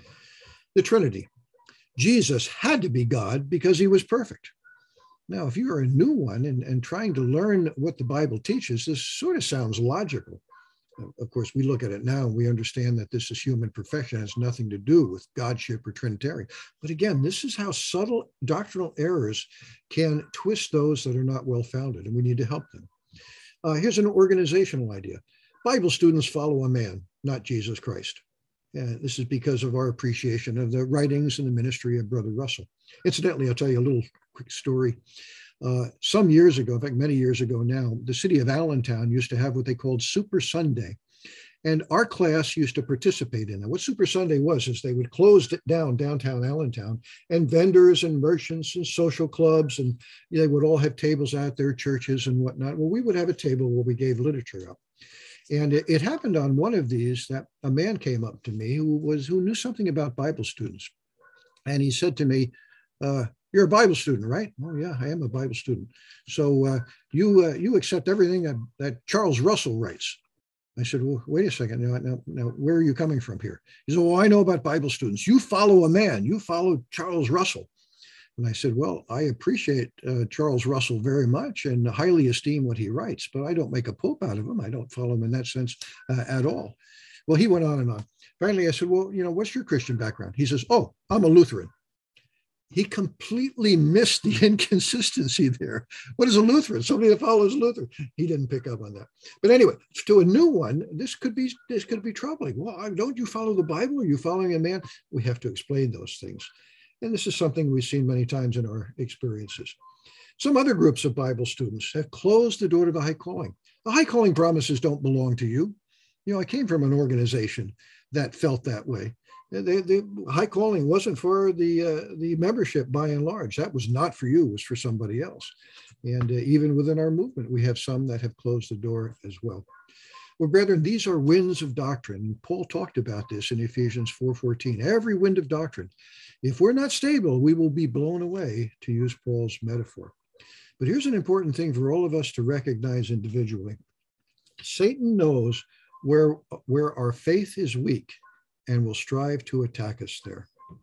The Trinity. Jesus had to be God because he was perfect. Now, if you're a new one and trying to learn what the Bible teaches, this sort of sounds logical. Of course, we look at it now and we understand that this is human perfection. It has nothing to do with Godship or Trinitarian. But again, this is how subtle doctrinal errors can twist those that are not well-founded, and we need to help them. Here's an organizational idea. Bible students follow a man, not Jesus Christ. This is because of our appreciation of the writings and the ministry of Brother Russell. Incidentally, I'll tell you a little quick story. Some years ago, in fact, many years ago now, the city of Allentown used to have what they called Super Sunday. And our class used to participate in that. What Super Sunday was is they would close it down downtown Allentown, and vendors and merchants and social clubs, and they would all have tables at their churches and whatnot. Well, we would have a table where we gave literature out. And it happened on one of these that a man came up to me who knew something about Bible students. And he said to me, you're a Bible student, right? Oh, yeah, I am a Bible student. So you accept everything that Charles Russell writes. I said, well, wait a second. Now, where are you coming from here? He said, well, I know about Bible students. You follow a man. You follow Charles Russell. And I said, well, I appreciate Charles Russell very much and highly esteem what he writes, but I don't make a pope out of him. I don't follow him in that sense at all. Well, he went on and on. Finally, I said, well, what's your Christian background? He says, oh, I'm a Lutheran. He completely missed the inconsistency there. What is a Lutheran? Somebody that follows Luther. He didn't pick up on that. But anyway, to a new one, this could be troubling. Well, don't you follow the Bible? Are you following a man? We have to explain those things. And this is something we've seen many times in our experiences. Some other groups of Bible students have closed the door to the high calling. The high calling promises don't belong to you. I came from an organization that felt that way. The high calling wasn't for the membership by and large. That was not for you, it was for somebody else. And even within our movement, we have some that have closed the door as well. Well, brethren, these are winds of doctrine. Paul talked about this in Ephesians 4:14. Every wind of doctrine. If we're not stable, we will be blown away, to use Paul's metaphor. But here's an important thing for all of us to recognize individually. Satan knows where our faith is weak and will strive to attack us there.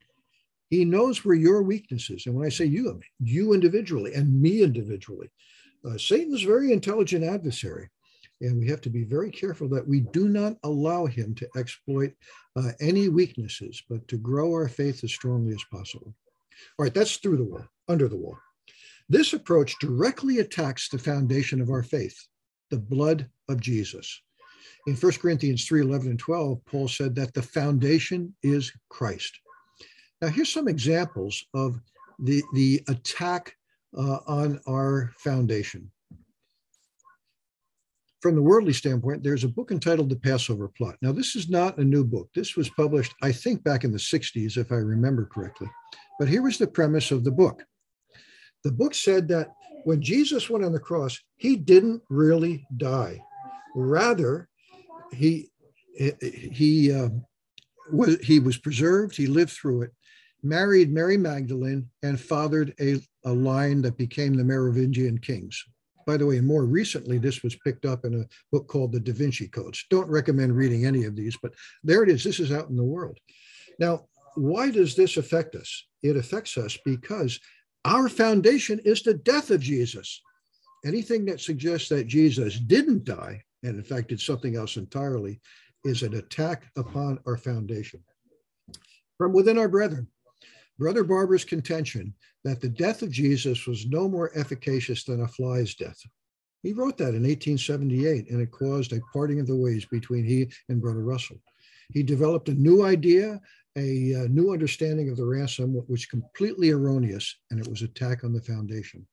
He knows where your weakness is. And when I say you, I mean you individually and me individually. Satan's a very intelligent adversary. And we have to be very careful that we do not allow him to exploit any weaknesses, but to grow our faith as strongly as possible. All right, that's through the wall, under the wall. This approach directly attacks the foundation of our faith, the blood of Jesus. In 1 Corinthians 3:11 and 12, Paul said that the foundation is Christ. Now, here's some examples of the attack on our foundation. From the worldly standpoint, there's a book entitled The Passover Plot. Now, this is not a new book. This was published, I think, back in the 60s, if I remember correctly. But here was the premise of the book. The book said that when Jesus went on the cross, he didn't really die. Rather, he was preserved, he lived through it, married Mary Magdalene, and fathered a line that became the Merovingian kings. By the way, more recently, this was picked up in a book called the Da Vinci Codes. Don't recommend reading any of these, but there it is. This is out in the world. Now, why does this affect us? It affects us because our foundation is the death of Jesus. Anything that suggests that Jesus didn't die, and in fact did something else entirely, is an attack upon our foundation. From within our brethren, Brother Barber's contention that the death of Jesus was no more efficacious than a fly's death. He wrote that in 1878, and it caused a parting of the ways between he and Brother Russell. He developed a new idea, a new understanding of the ransom, which was completely erroneous, and it was an attack on the foundation.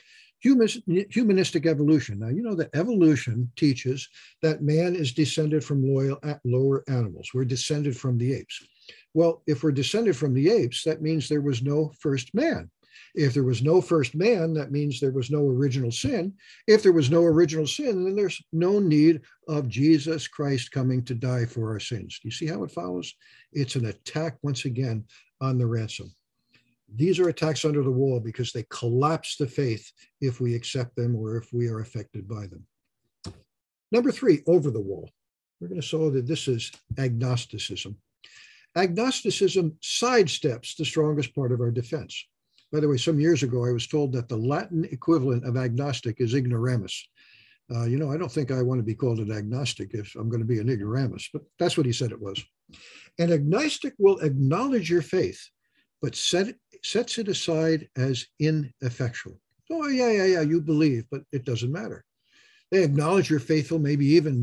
Humanistic evolution. Now, you know that evolution teaches that man is descended from lower animals. We're descended from the apes. Well, if we're descended from the apes, that means there was no first man. If there was no first man, that means there was no original sin. If there was no original sin, then there's no need of Jesus Christ coming to die for our sins. Do you see how it follows? It's an attack, once again, on the ransom. These are attacks under the wall because they collapse the faith if we accept them or if we are affected by them. Number 3, over the wall. We're going to show that this is agnosticism. Agnosticism sidesteps the strongest part of our defense. By the way, some years ago, I was told that the Latin equivalent of agnostic is ignoramus. I don't think I want to be called an agnostic if I'm going to be an ignoramus, but that's what he said it was. An agnostic will acknowledge your faith, but sets it aside as ineffectual. Oh, yeah, you believe, but it doesn't matter. They acknowledge you're faithful, maybe even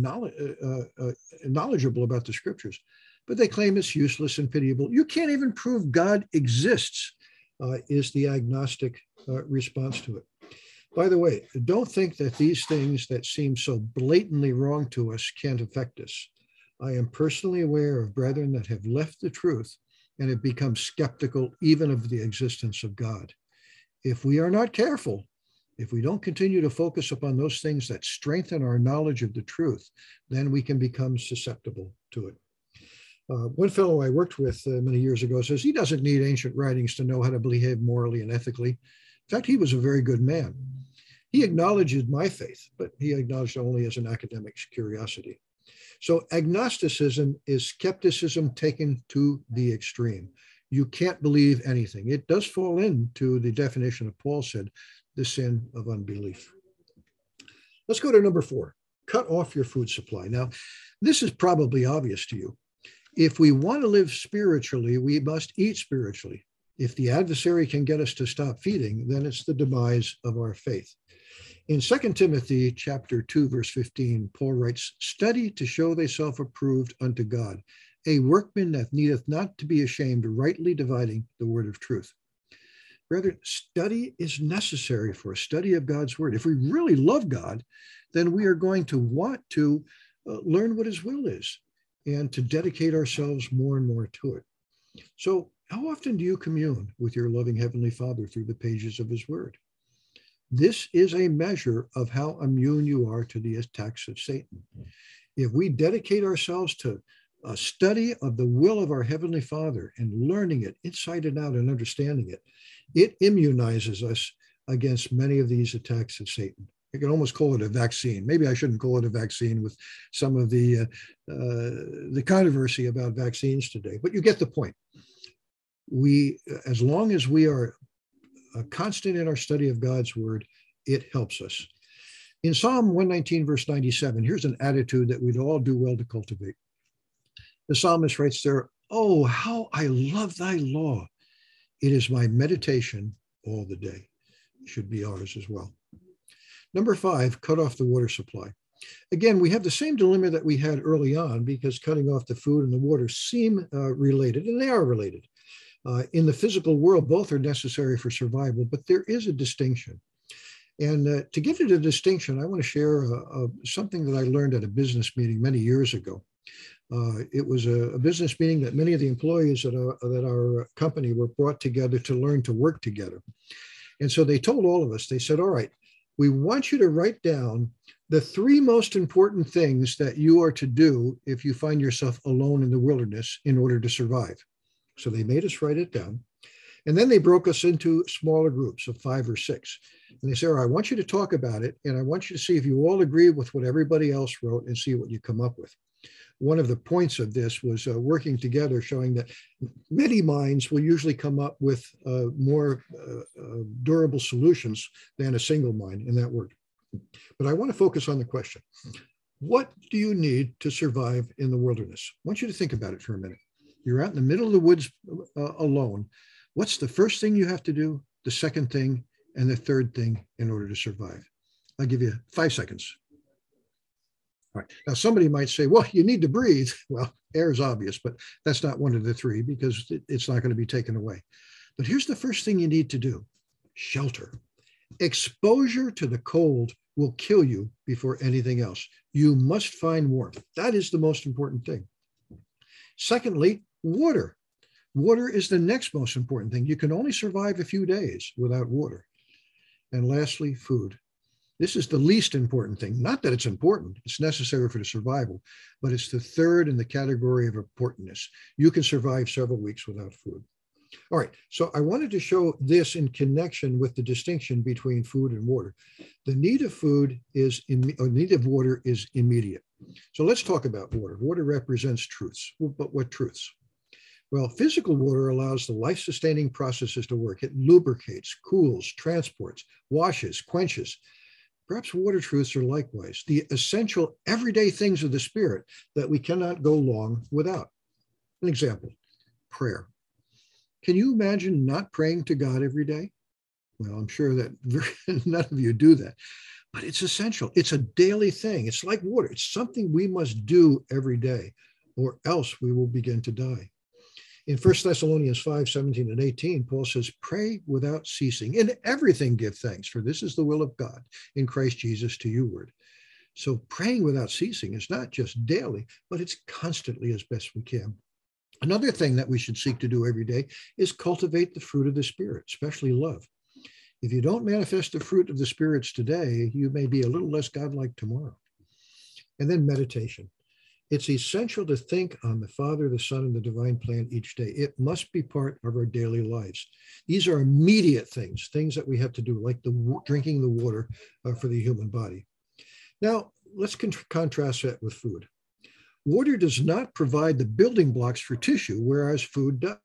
knowledgeable about the scriptures, but they claim it's useless and pitiable. You can't even prove God exists, is the agnostic response to it. By the way, don't think that these things that seem so blatantly wrong to us can't affect us. I am personally aware of brethren that have left the truth and have become skeptical even of the existence of God. If we are not careful, if we don't continue to focus upon those things that strengthen our knowledge of the truth, then we can become susceptible to it. One fellow I worked with many years ago says he doesn't need ancient writings to know how to behave morally and ethically. In fact, he was a very good man. He acknowledged my faith, but he acknowledged only as an academic's curiosity. So agnosticism is skepticism taken to the extreme. You can't believe anything. It does fall into the definition that Paul said, the sin of unbelief. Let's go to number 4, cut off your food supply. Now, this is probably obvious to you. If we want to live spiritually, we must eat spiritually. If the adversary can get us to stop feeding, then it's the demise of our faith. In 2 Timothy chapter 2, verse 15, Paul writes, "Study to show thyself approved unto God, a workman that needeth not to be ashamed, rightly dividing the word of truth." Rather, study is necessary for a study of God's word. If we really love God, then we are going to want to learn what his will is and to dedicate ourselves more and more to it. So how often do you commune with your loving Heavenly Father through the pages of his word? This is a measure of how immune you are to the attacks of Satan. If we dedicate ourselves to a study of the will of our Heavenly Father and learning it inside and out and understanding it, it immunizes us against many of these attacks of Satan. You can almost call it a vaccine. Maybe I shouldn't call it a vaccine with some of the controversy about vaccines today, but you get the point. As long as we are constant in our study of God's word, it helps us. In Psalm 119, verse 97, here's an attitude that we'd all do well to cultivate. The psalmist writes there, "Oh, how I love thy law. It is my meditation all the day." It should be ours as well. Number 5, cut off the water supply. Again, we have the same dilemma that we had early on because cutting off the food and the water seem related, and they are related. In the physical world, both are necessary for survival, but there is a distinction. And to give it a distinction, I want to share something that I learned at a business meeting many years ago. It was a business meeting that many of the employees at our company were brought together to learn to work together. And so they told all of us, they said, all right, we want you to write down the 3 most important things that you are to do if you find yourself alone in the wilderness in order to survive. So they made us write it down. And then they broke us into smaller groups of 5 or 6. And they said, all right, I want you to talk about it. And I want you to see if you all agree with what everybody else wrote and see what you come up with. One of the points of this was working together, showing that many minds will usually come up with more durable solutions than a single mind, and that worked. But I want to focus on the question, what do you need to survive in the wilderness? I want you to think about it for a minute. You're out in the middle of the woods alone. What's the first thing you have to do, the second thing, and the third thing in order to survive? I'll give you 5 seconds. All right. Now, somebody might say, well, you need to breathe. Well, air is obvious, but that's not one of the 3 because it's not going to be taken away. But here's the first thing you need to do: shelter. Exposure to the cold will kill you before anything else. You must find warmth. That is the most important thing. Secondly, water. Water is the next most important thing. You can only survive a few days without water. And lastly, food. This is the least important thing. Not that it's important, it's necessary for the survival, but it's the third in the category of importantness. You can survive several weeks without food. All right, so I wanted to show this in connection with the distinction between food and water. The need of food need of water is immediate. So let's talk about water. Water represents truths. But what truths? Well, physical water allows the life-sustaining processes to work. It lubricates, cools, transports, washes, quenches. Perhaps water truths are likewise the essential everyday things of the Spirit that we cannot go long without. An example, prayer. Can you imagine not praying to God every day? Well, I'm sure that none of you do that, but it's essential. It's a daily thing. It's like water. It's something we must do every day, or else we will begin to die. In 1 Thessalonians 5:17 and 18, Paul says, pray without ceasing. In everything give thanks, for this is the will of God in Christ Jesus to you word. So praying without ceasing is not just daily, but it's constantly as best we can. Another thing that we should seek to do every day is cultivate the fruit of the Spirit, especially love. If you don't manifest the fruit of the spirits today, you may be a little less godlike tomorrow. And then meditation. It's essential to think on the Father, the Son, and the divine plan each day. It must be part of our daily lives. These are immediate things that we have to do, like drinking the water for the human body. Now, let's contrast that with food. Water does not provide the building blocks for tissue, whereas food does.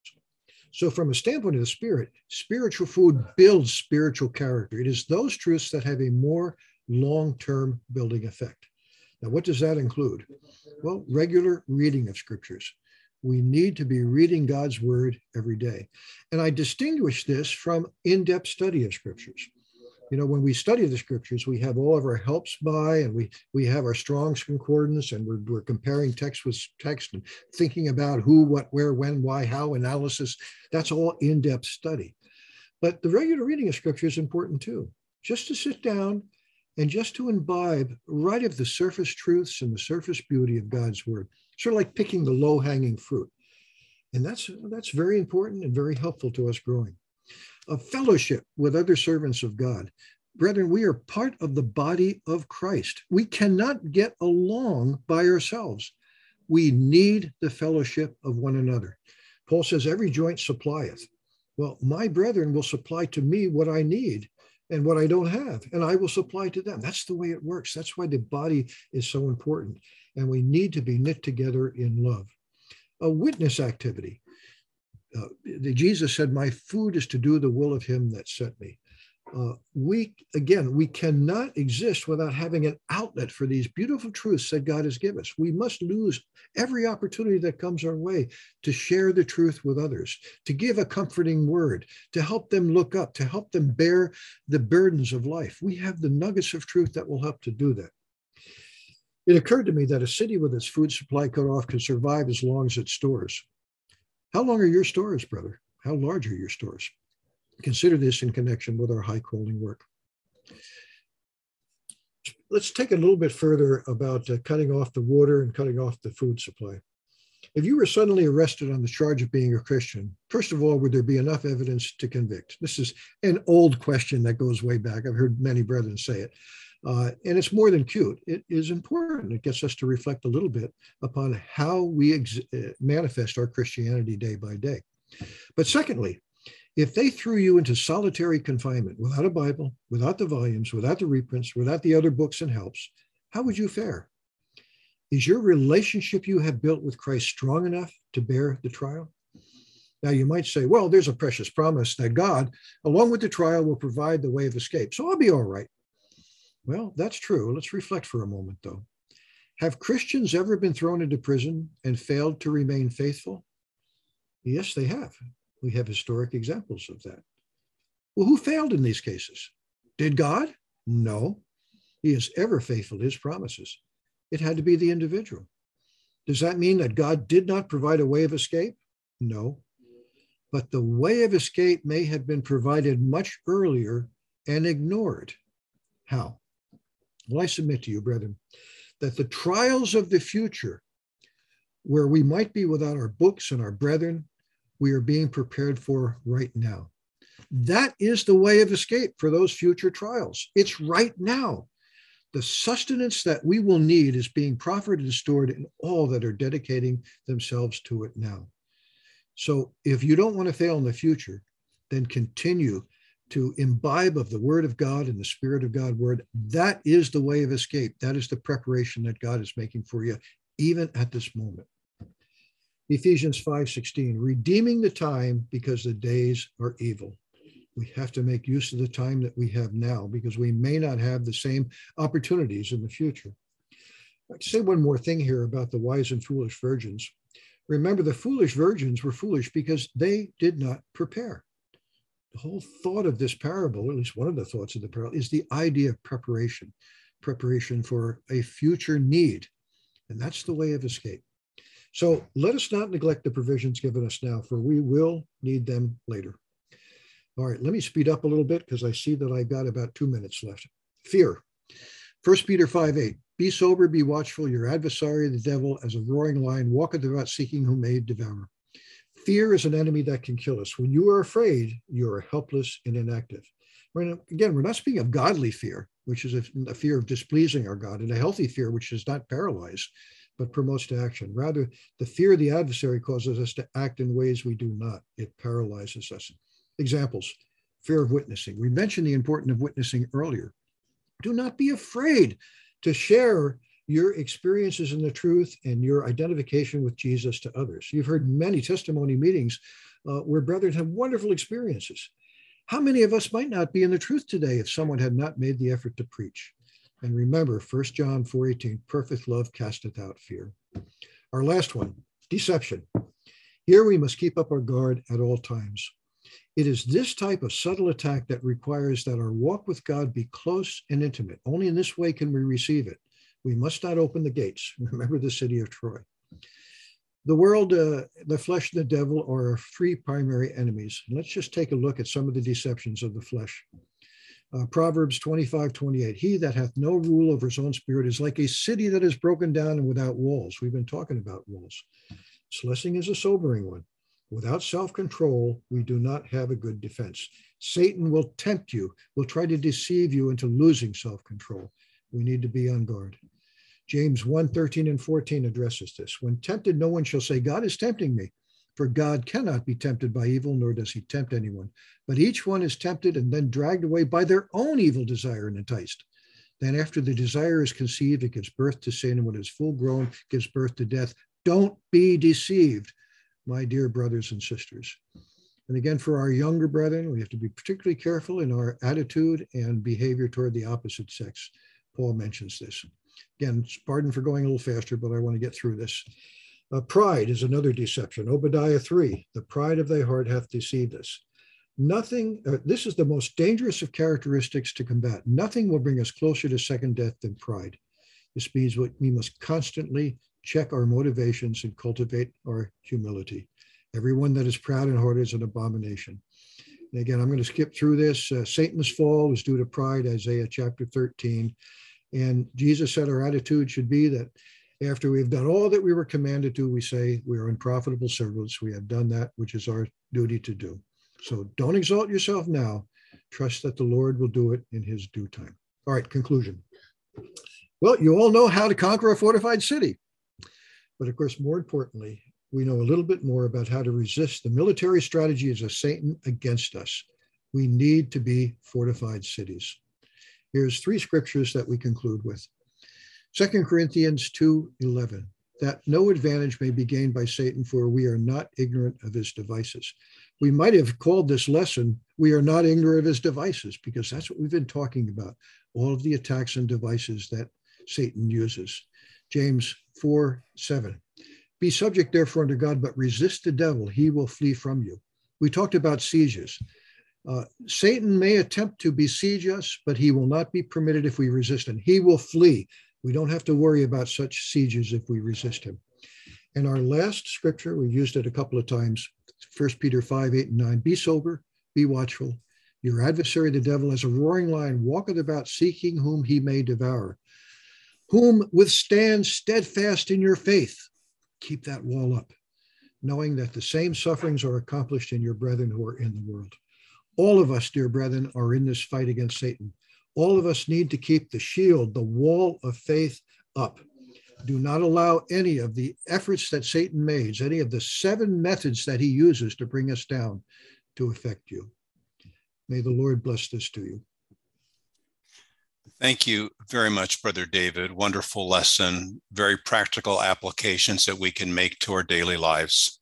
So from a standpoint of the Spirit, spiritual food builds spiritual character. It is those truths that have a more long-term building effect. Now, what does that include? Well, regular reading of scriptures. We need to be reading God's word every day. And I distinguish this from in-depth study of scriptures. You know, when we study the scriptures, we have all of our helps by, and we have our Strong's Concordance, and we're comparing text with text and thinking about who, what, where, when, why, how, analysis. That's all in-depth study. But the regular reading of scripture is important too. Just to sit down and just to imbibe right of the surface truths and the surface beauty of God's word, sort of like picking the low-hanging fruit. And that's very important and very helpful to us growing. A fellowship with other servants of God. Brethren, we are part of the body of Christ. We cannot get along by ourselves. We need the fellowship of one another. Paul says, every joint supplieth. Well, my brethren will supply to me what I need and what I don't have, and I will supply to them. That's the way it works. That's why the body is so important. And we need to be knit together in love. A witness activity. Jesus said, my food is to do the will of him that sent me. We cannot exist without having an outlet for these beautiful truths that God has given us. We must lose every opportunity that comes our way to share the truth with others, to give a comforting word, to help them look up, to help them bear the burdens of life. We have the nuggets of truth that will help to do that. It occurred to me that a city with its food supply cut off can survive as long as its stores. How long are your stores, brother? How large are your stores? Consider this in connection with our high calling work. Let's take a little bit further about cutting off the water and cutting off the food supply. If you were suddenly arrested on the charge of being a Christian, first of all, would there be enough evidence to convict? This is an old question that goes way back. I've heard many brethren say it. And it's more than cute. It is important. It gets us to reflect a little bit upon how we manifest our Christianity day by day. But secondly, if they threw you into solitary confinement without a Bible, without the volumes, without the reprints, without the other books and helps, how would you fare? Is your relationship you have built with Christ strong enough to bear the trial? Now, you might say, well, there's a precious promise that God, along with the trial, will provide the way of escape, so I'll be all right. Well, that's true. Let's reflect for a moment, though. Have Christians ever been thrown into prison and failed to remain faithful? Yes, they have. We have historic examples of that. Well, who failed in these cases? Did God? No. He is ever faithful to his promises. It had to be the individual. Does that mean that God did not provide a way of escape? No. But the way of escape may have been provided much earlier and ignored. How? Well, I submit to you, brethren, that the trials of the future, where we might be without our books and our brethren, we are being prepared for right now. That is the way of escape for those future trials. It's right now. The sustenance that we will need is being proffered and stored in all that are dedicating themselves to it now. So if you don't want to fail in the future, then continue to imbibe of the word of God and the Spirit of God word. That is the way of escape. That is the preparation that God is making for you, even at this moment. Ephesians 5:16, redeeming the time because the days are evil. We have to make use of the time that we have now because we may not have the same opportunities in the future. I'd like to say one more thing here about the wise and foolish virgins. Remember, the foolish virgins were foolish because they did not prepare. The whole thought of this parable, at least one of the thoughts of the parable, is the idea of preparation for a future need. And that's the way of escape. So let us not neglect the provisions given us now, for we will need them later. All right, let me speed up a little bit because I see that I've got about 2 minutes left. Fear. 1 Peter 5:8. Be sober, be watchful. Your adversary, the devil, as a roaring lion, walketh about seeking whom may devour. Fear is an enemy that can kill us. When you are afraid, you are helpless and inactive. Again, we're not speaking of godly fear, which is a fear of displeasing our God, and a healthy fear, which does not paralyze, but promotes to action. Rather, the fear of the adversary causes us to act in ways we do not. It paralyzes us. Examples, fear of witnessing. We mentioned the importance of witnessing earlier. Do not be afraid to share your experiences in the truth and your identification with Jesus to others. You've heard many testimony meetings where brethren have wonderful experiences. How many of us might not be in the truth today if someone had not made the effort to preach? And remember, 1 John 4:18, perfect love casteth out fear. Our last one, deception. Here we must keep up our guard at all times. It is this type of subtle attack that requires that our walk with God be close and intimate. Only in this way can we receive it. We must not open the gates. Remember the city of Troy. The world, the flesh, and the devil are our three primary enemies. Let's just take a look at some of the deceptions of the flesh. Proverbs 25:28. He that hath no rule over his own spirit is like a city that is broken down and without walls. We've been talking about walls. This lesson is a sobering one. Without self-control, we do not have a good defense. Satan will tempt you, will try to deceive you into losing self-control. We need to be on guard. James 1:13 and 14 addresses this. When tempted, no one shall say, God is tempting me. For God cannot be tempted by evil, nor does he tempt anyone. But each one is tempted and then dragged away by their own evil desire and enticed. Then after the desire is conceived, it gives birth to sin, and when it is full grown, gives birth to death. Don't be deceived, my dear brothers and sisters. And again, for our younger brethren, we have to be particularly careful in our attitude and behavior toward the opposite sex. Paul mentions this. Again, pardon for going a little faster, but I want to get through this. Pride is another deception. Obadiah 3, the pride of thy heart hath deceived us. Nothing, this is the most dangerous of characteristics to combat. Nothing will bring us closer to second death than pride. This means we must constantly check our motivations and cultivate our humility. Everyone that is proud in heart is an abomination. And again, I'm going to skip through this. Satan's fall was due to pride, Isaiah chapter 13. And Jesus said our attitude should be that After we have done all that we were commanded to, we say we are unprofitable servants. We have done that which is our duty to do. So don't exalt yourself now. Trust that the Lord will do it in his due time. All right, conclusion. Well, you all know how to conquer a fortified city. But of course, more importantly, we know a little bit more about how to resist the military strategies of Satan against us. We need to be fortified cities. Here's 3 scriptures that we conclude with. 2 Corinthians 2:11, that no advantage may be gained by Satan, for we are not ignorant of his devices. We might have called this lesson, we are not ignorant of his devices, because that's what we've been talking about, all of the attacks and devices that Satan uses. James 4:7, be subject therefore unto God, but resist the devil, he will flee from you. We talked about sieges. Satan may attempt to besiege us, but he will not be permitted if we resist him. He will flee. We don't have to worry about such sieges if we resist him. And our last scripture, we've used it a couple of times, 1 Peter 5:8-9, be sober, be watchful. Your adversary, the devil, as a roaring lion, walketh about seeking whom he may devour. Whom withstand steadfast in your faith. Keep that wall up, knowing that the same sufferings are accomplished in your brethren who are in the world. All of us, dear brethren, are in this fight against Satan. All of us need to keep the shield, the wall of faith up. Do not allow any of the efforts that Satan makes, any of the 7 methods that he uses to bring us down, to affect you. May the Lord bless this to you. Thank you very much, Brother David. Wonderful lesson, very practical applications that we can make to our daily lives.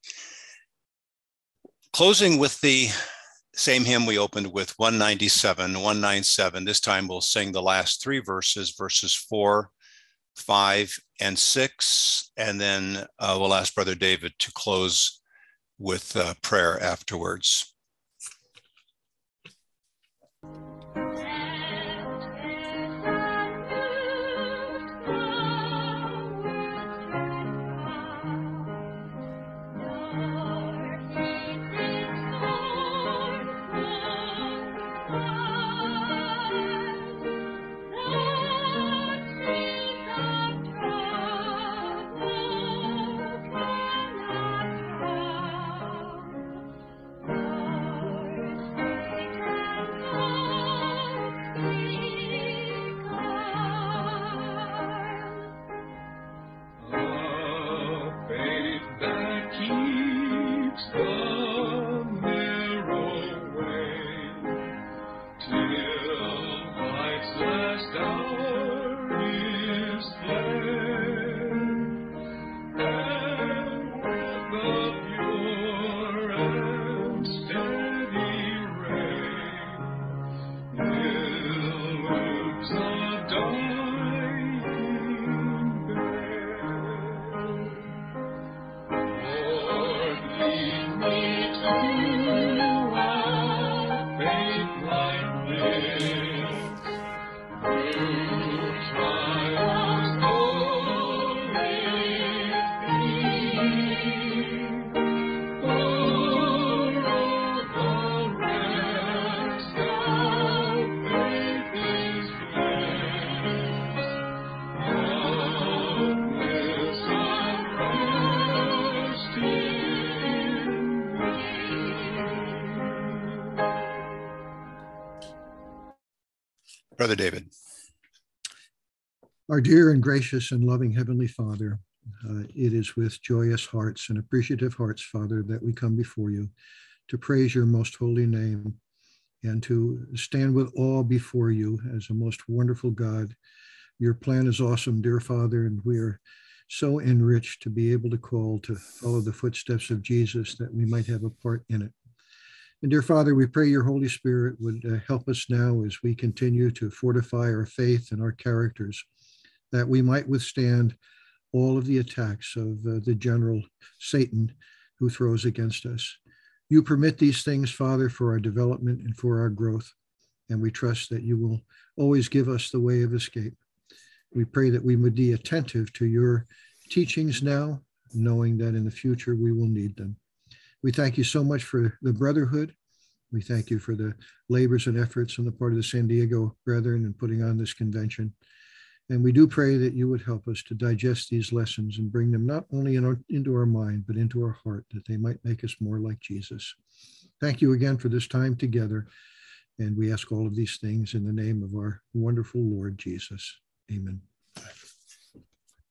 Closing with the same hymn we opened with, 197. This time we'll sing the last 3 verses, verses 4, 5, and 6, and then we'll ask Brother David to close with prayer afterwards. Brother David. Our dear and gracious and loving Heavenly Father, it is with joyous hearts and appreciative hearts, Father, that we come before you to praise your most holy name and to stand with awe before you as a most wonderful God. Your plan is awesome, dear Father, and we are so enriched to be able to call to follow the footsteps of Jesus that we might have a part in it. And dear Father, we pray your Holy Spirit would help us now as we continue to fortify our faith and our characters, that we might withstand all of the attacks of the general Satan who throws against us. You permit these things, Father, for our development and for our growth, and we trust that you will always give us the way of escape. We pray that we would be attentive to your teachings now, knowing that in the future we will need them. We thank you so much for the brotherhood. We thank you for the labors and efforts on the part of the San Diego Brethren in putting on this convention. And we do pray that you would help us to digest these lessons and bring them not only into our mind, but into our heart, that they might make us more like Jesus. Thank you again for this time together. And we ask all of these things in the name of our wonderful Lord Jesus. Amen.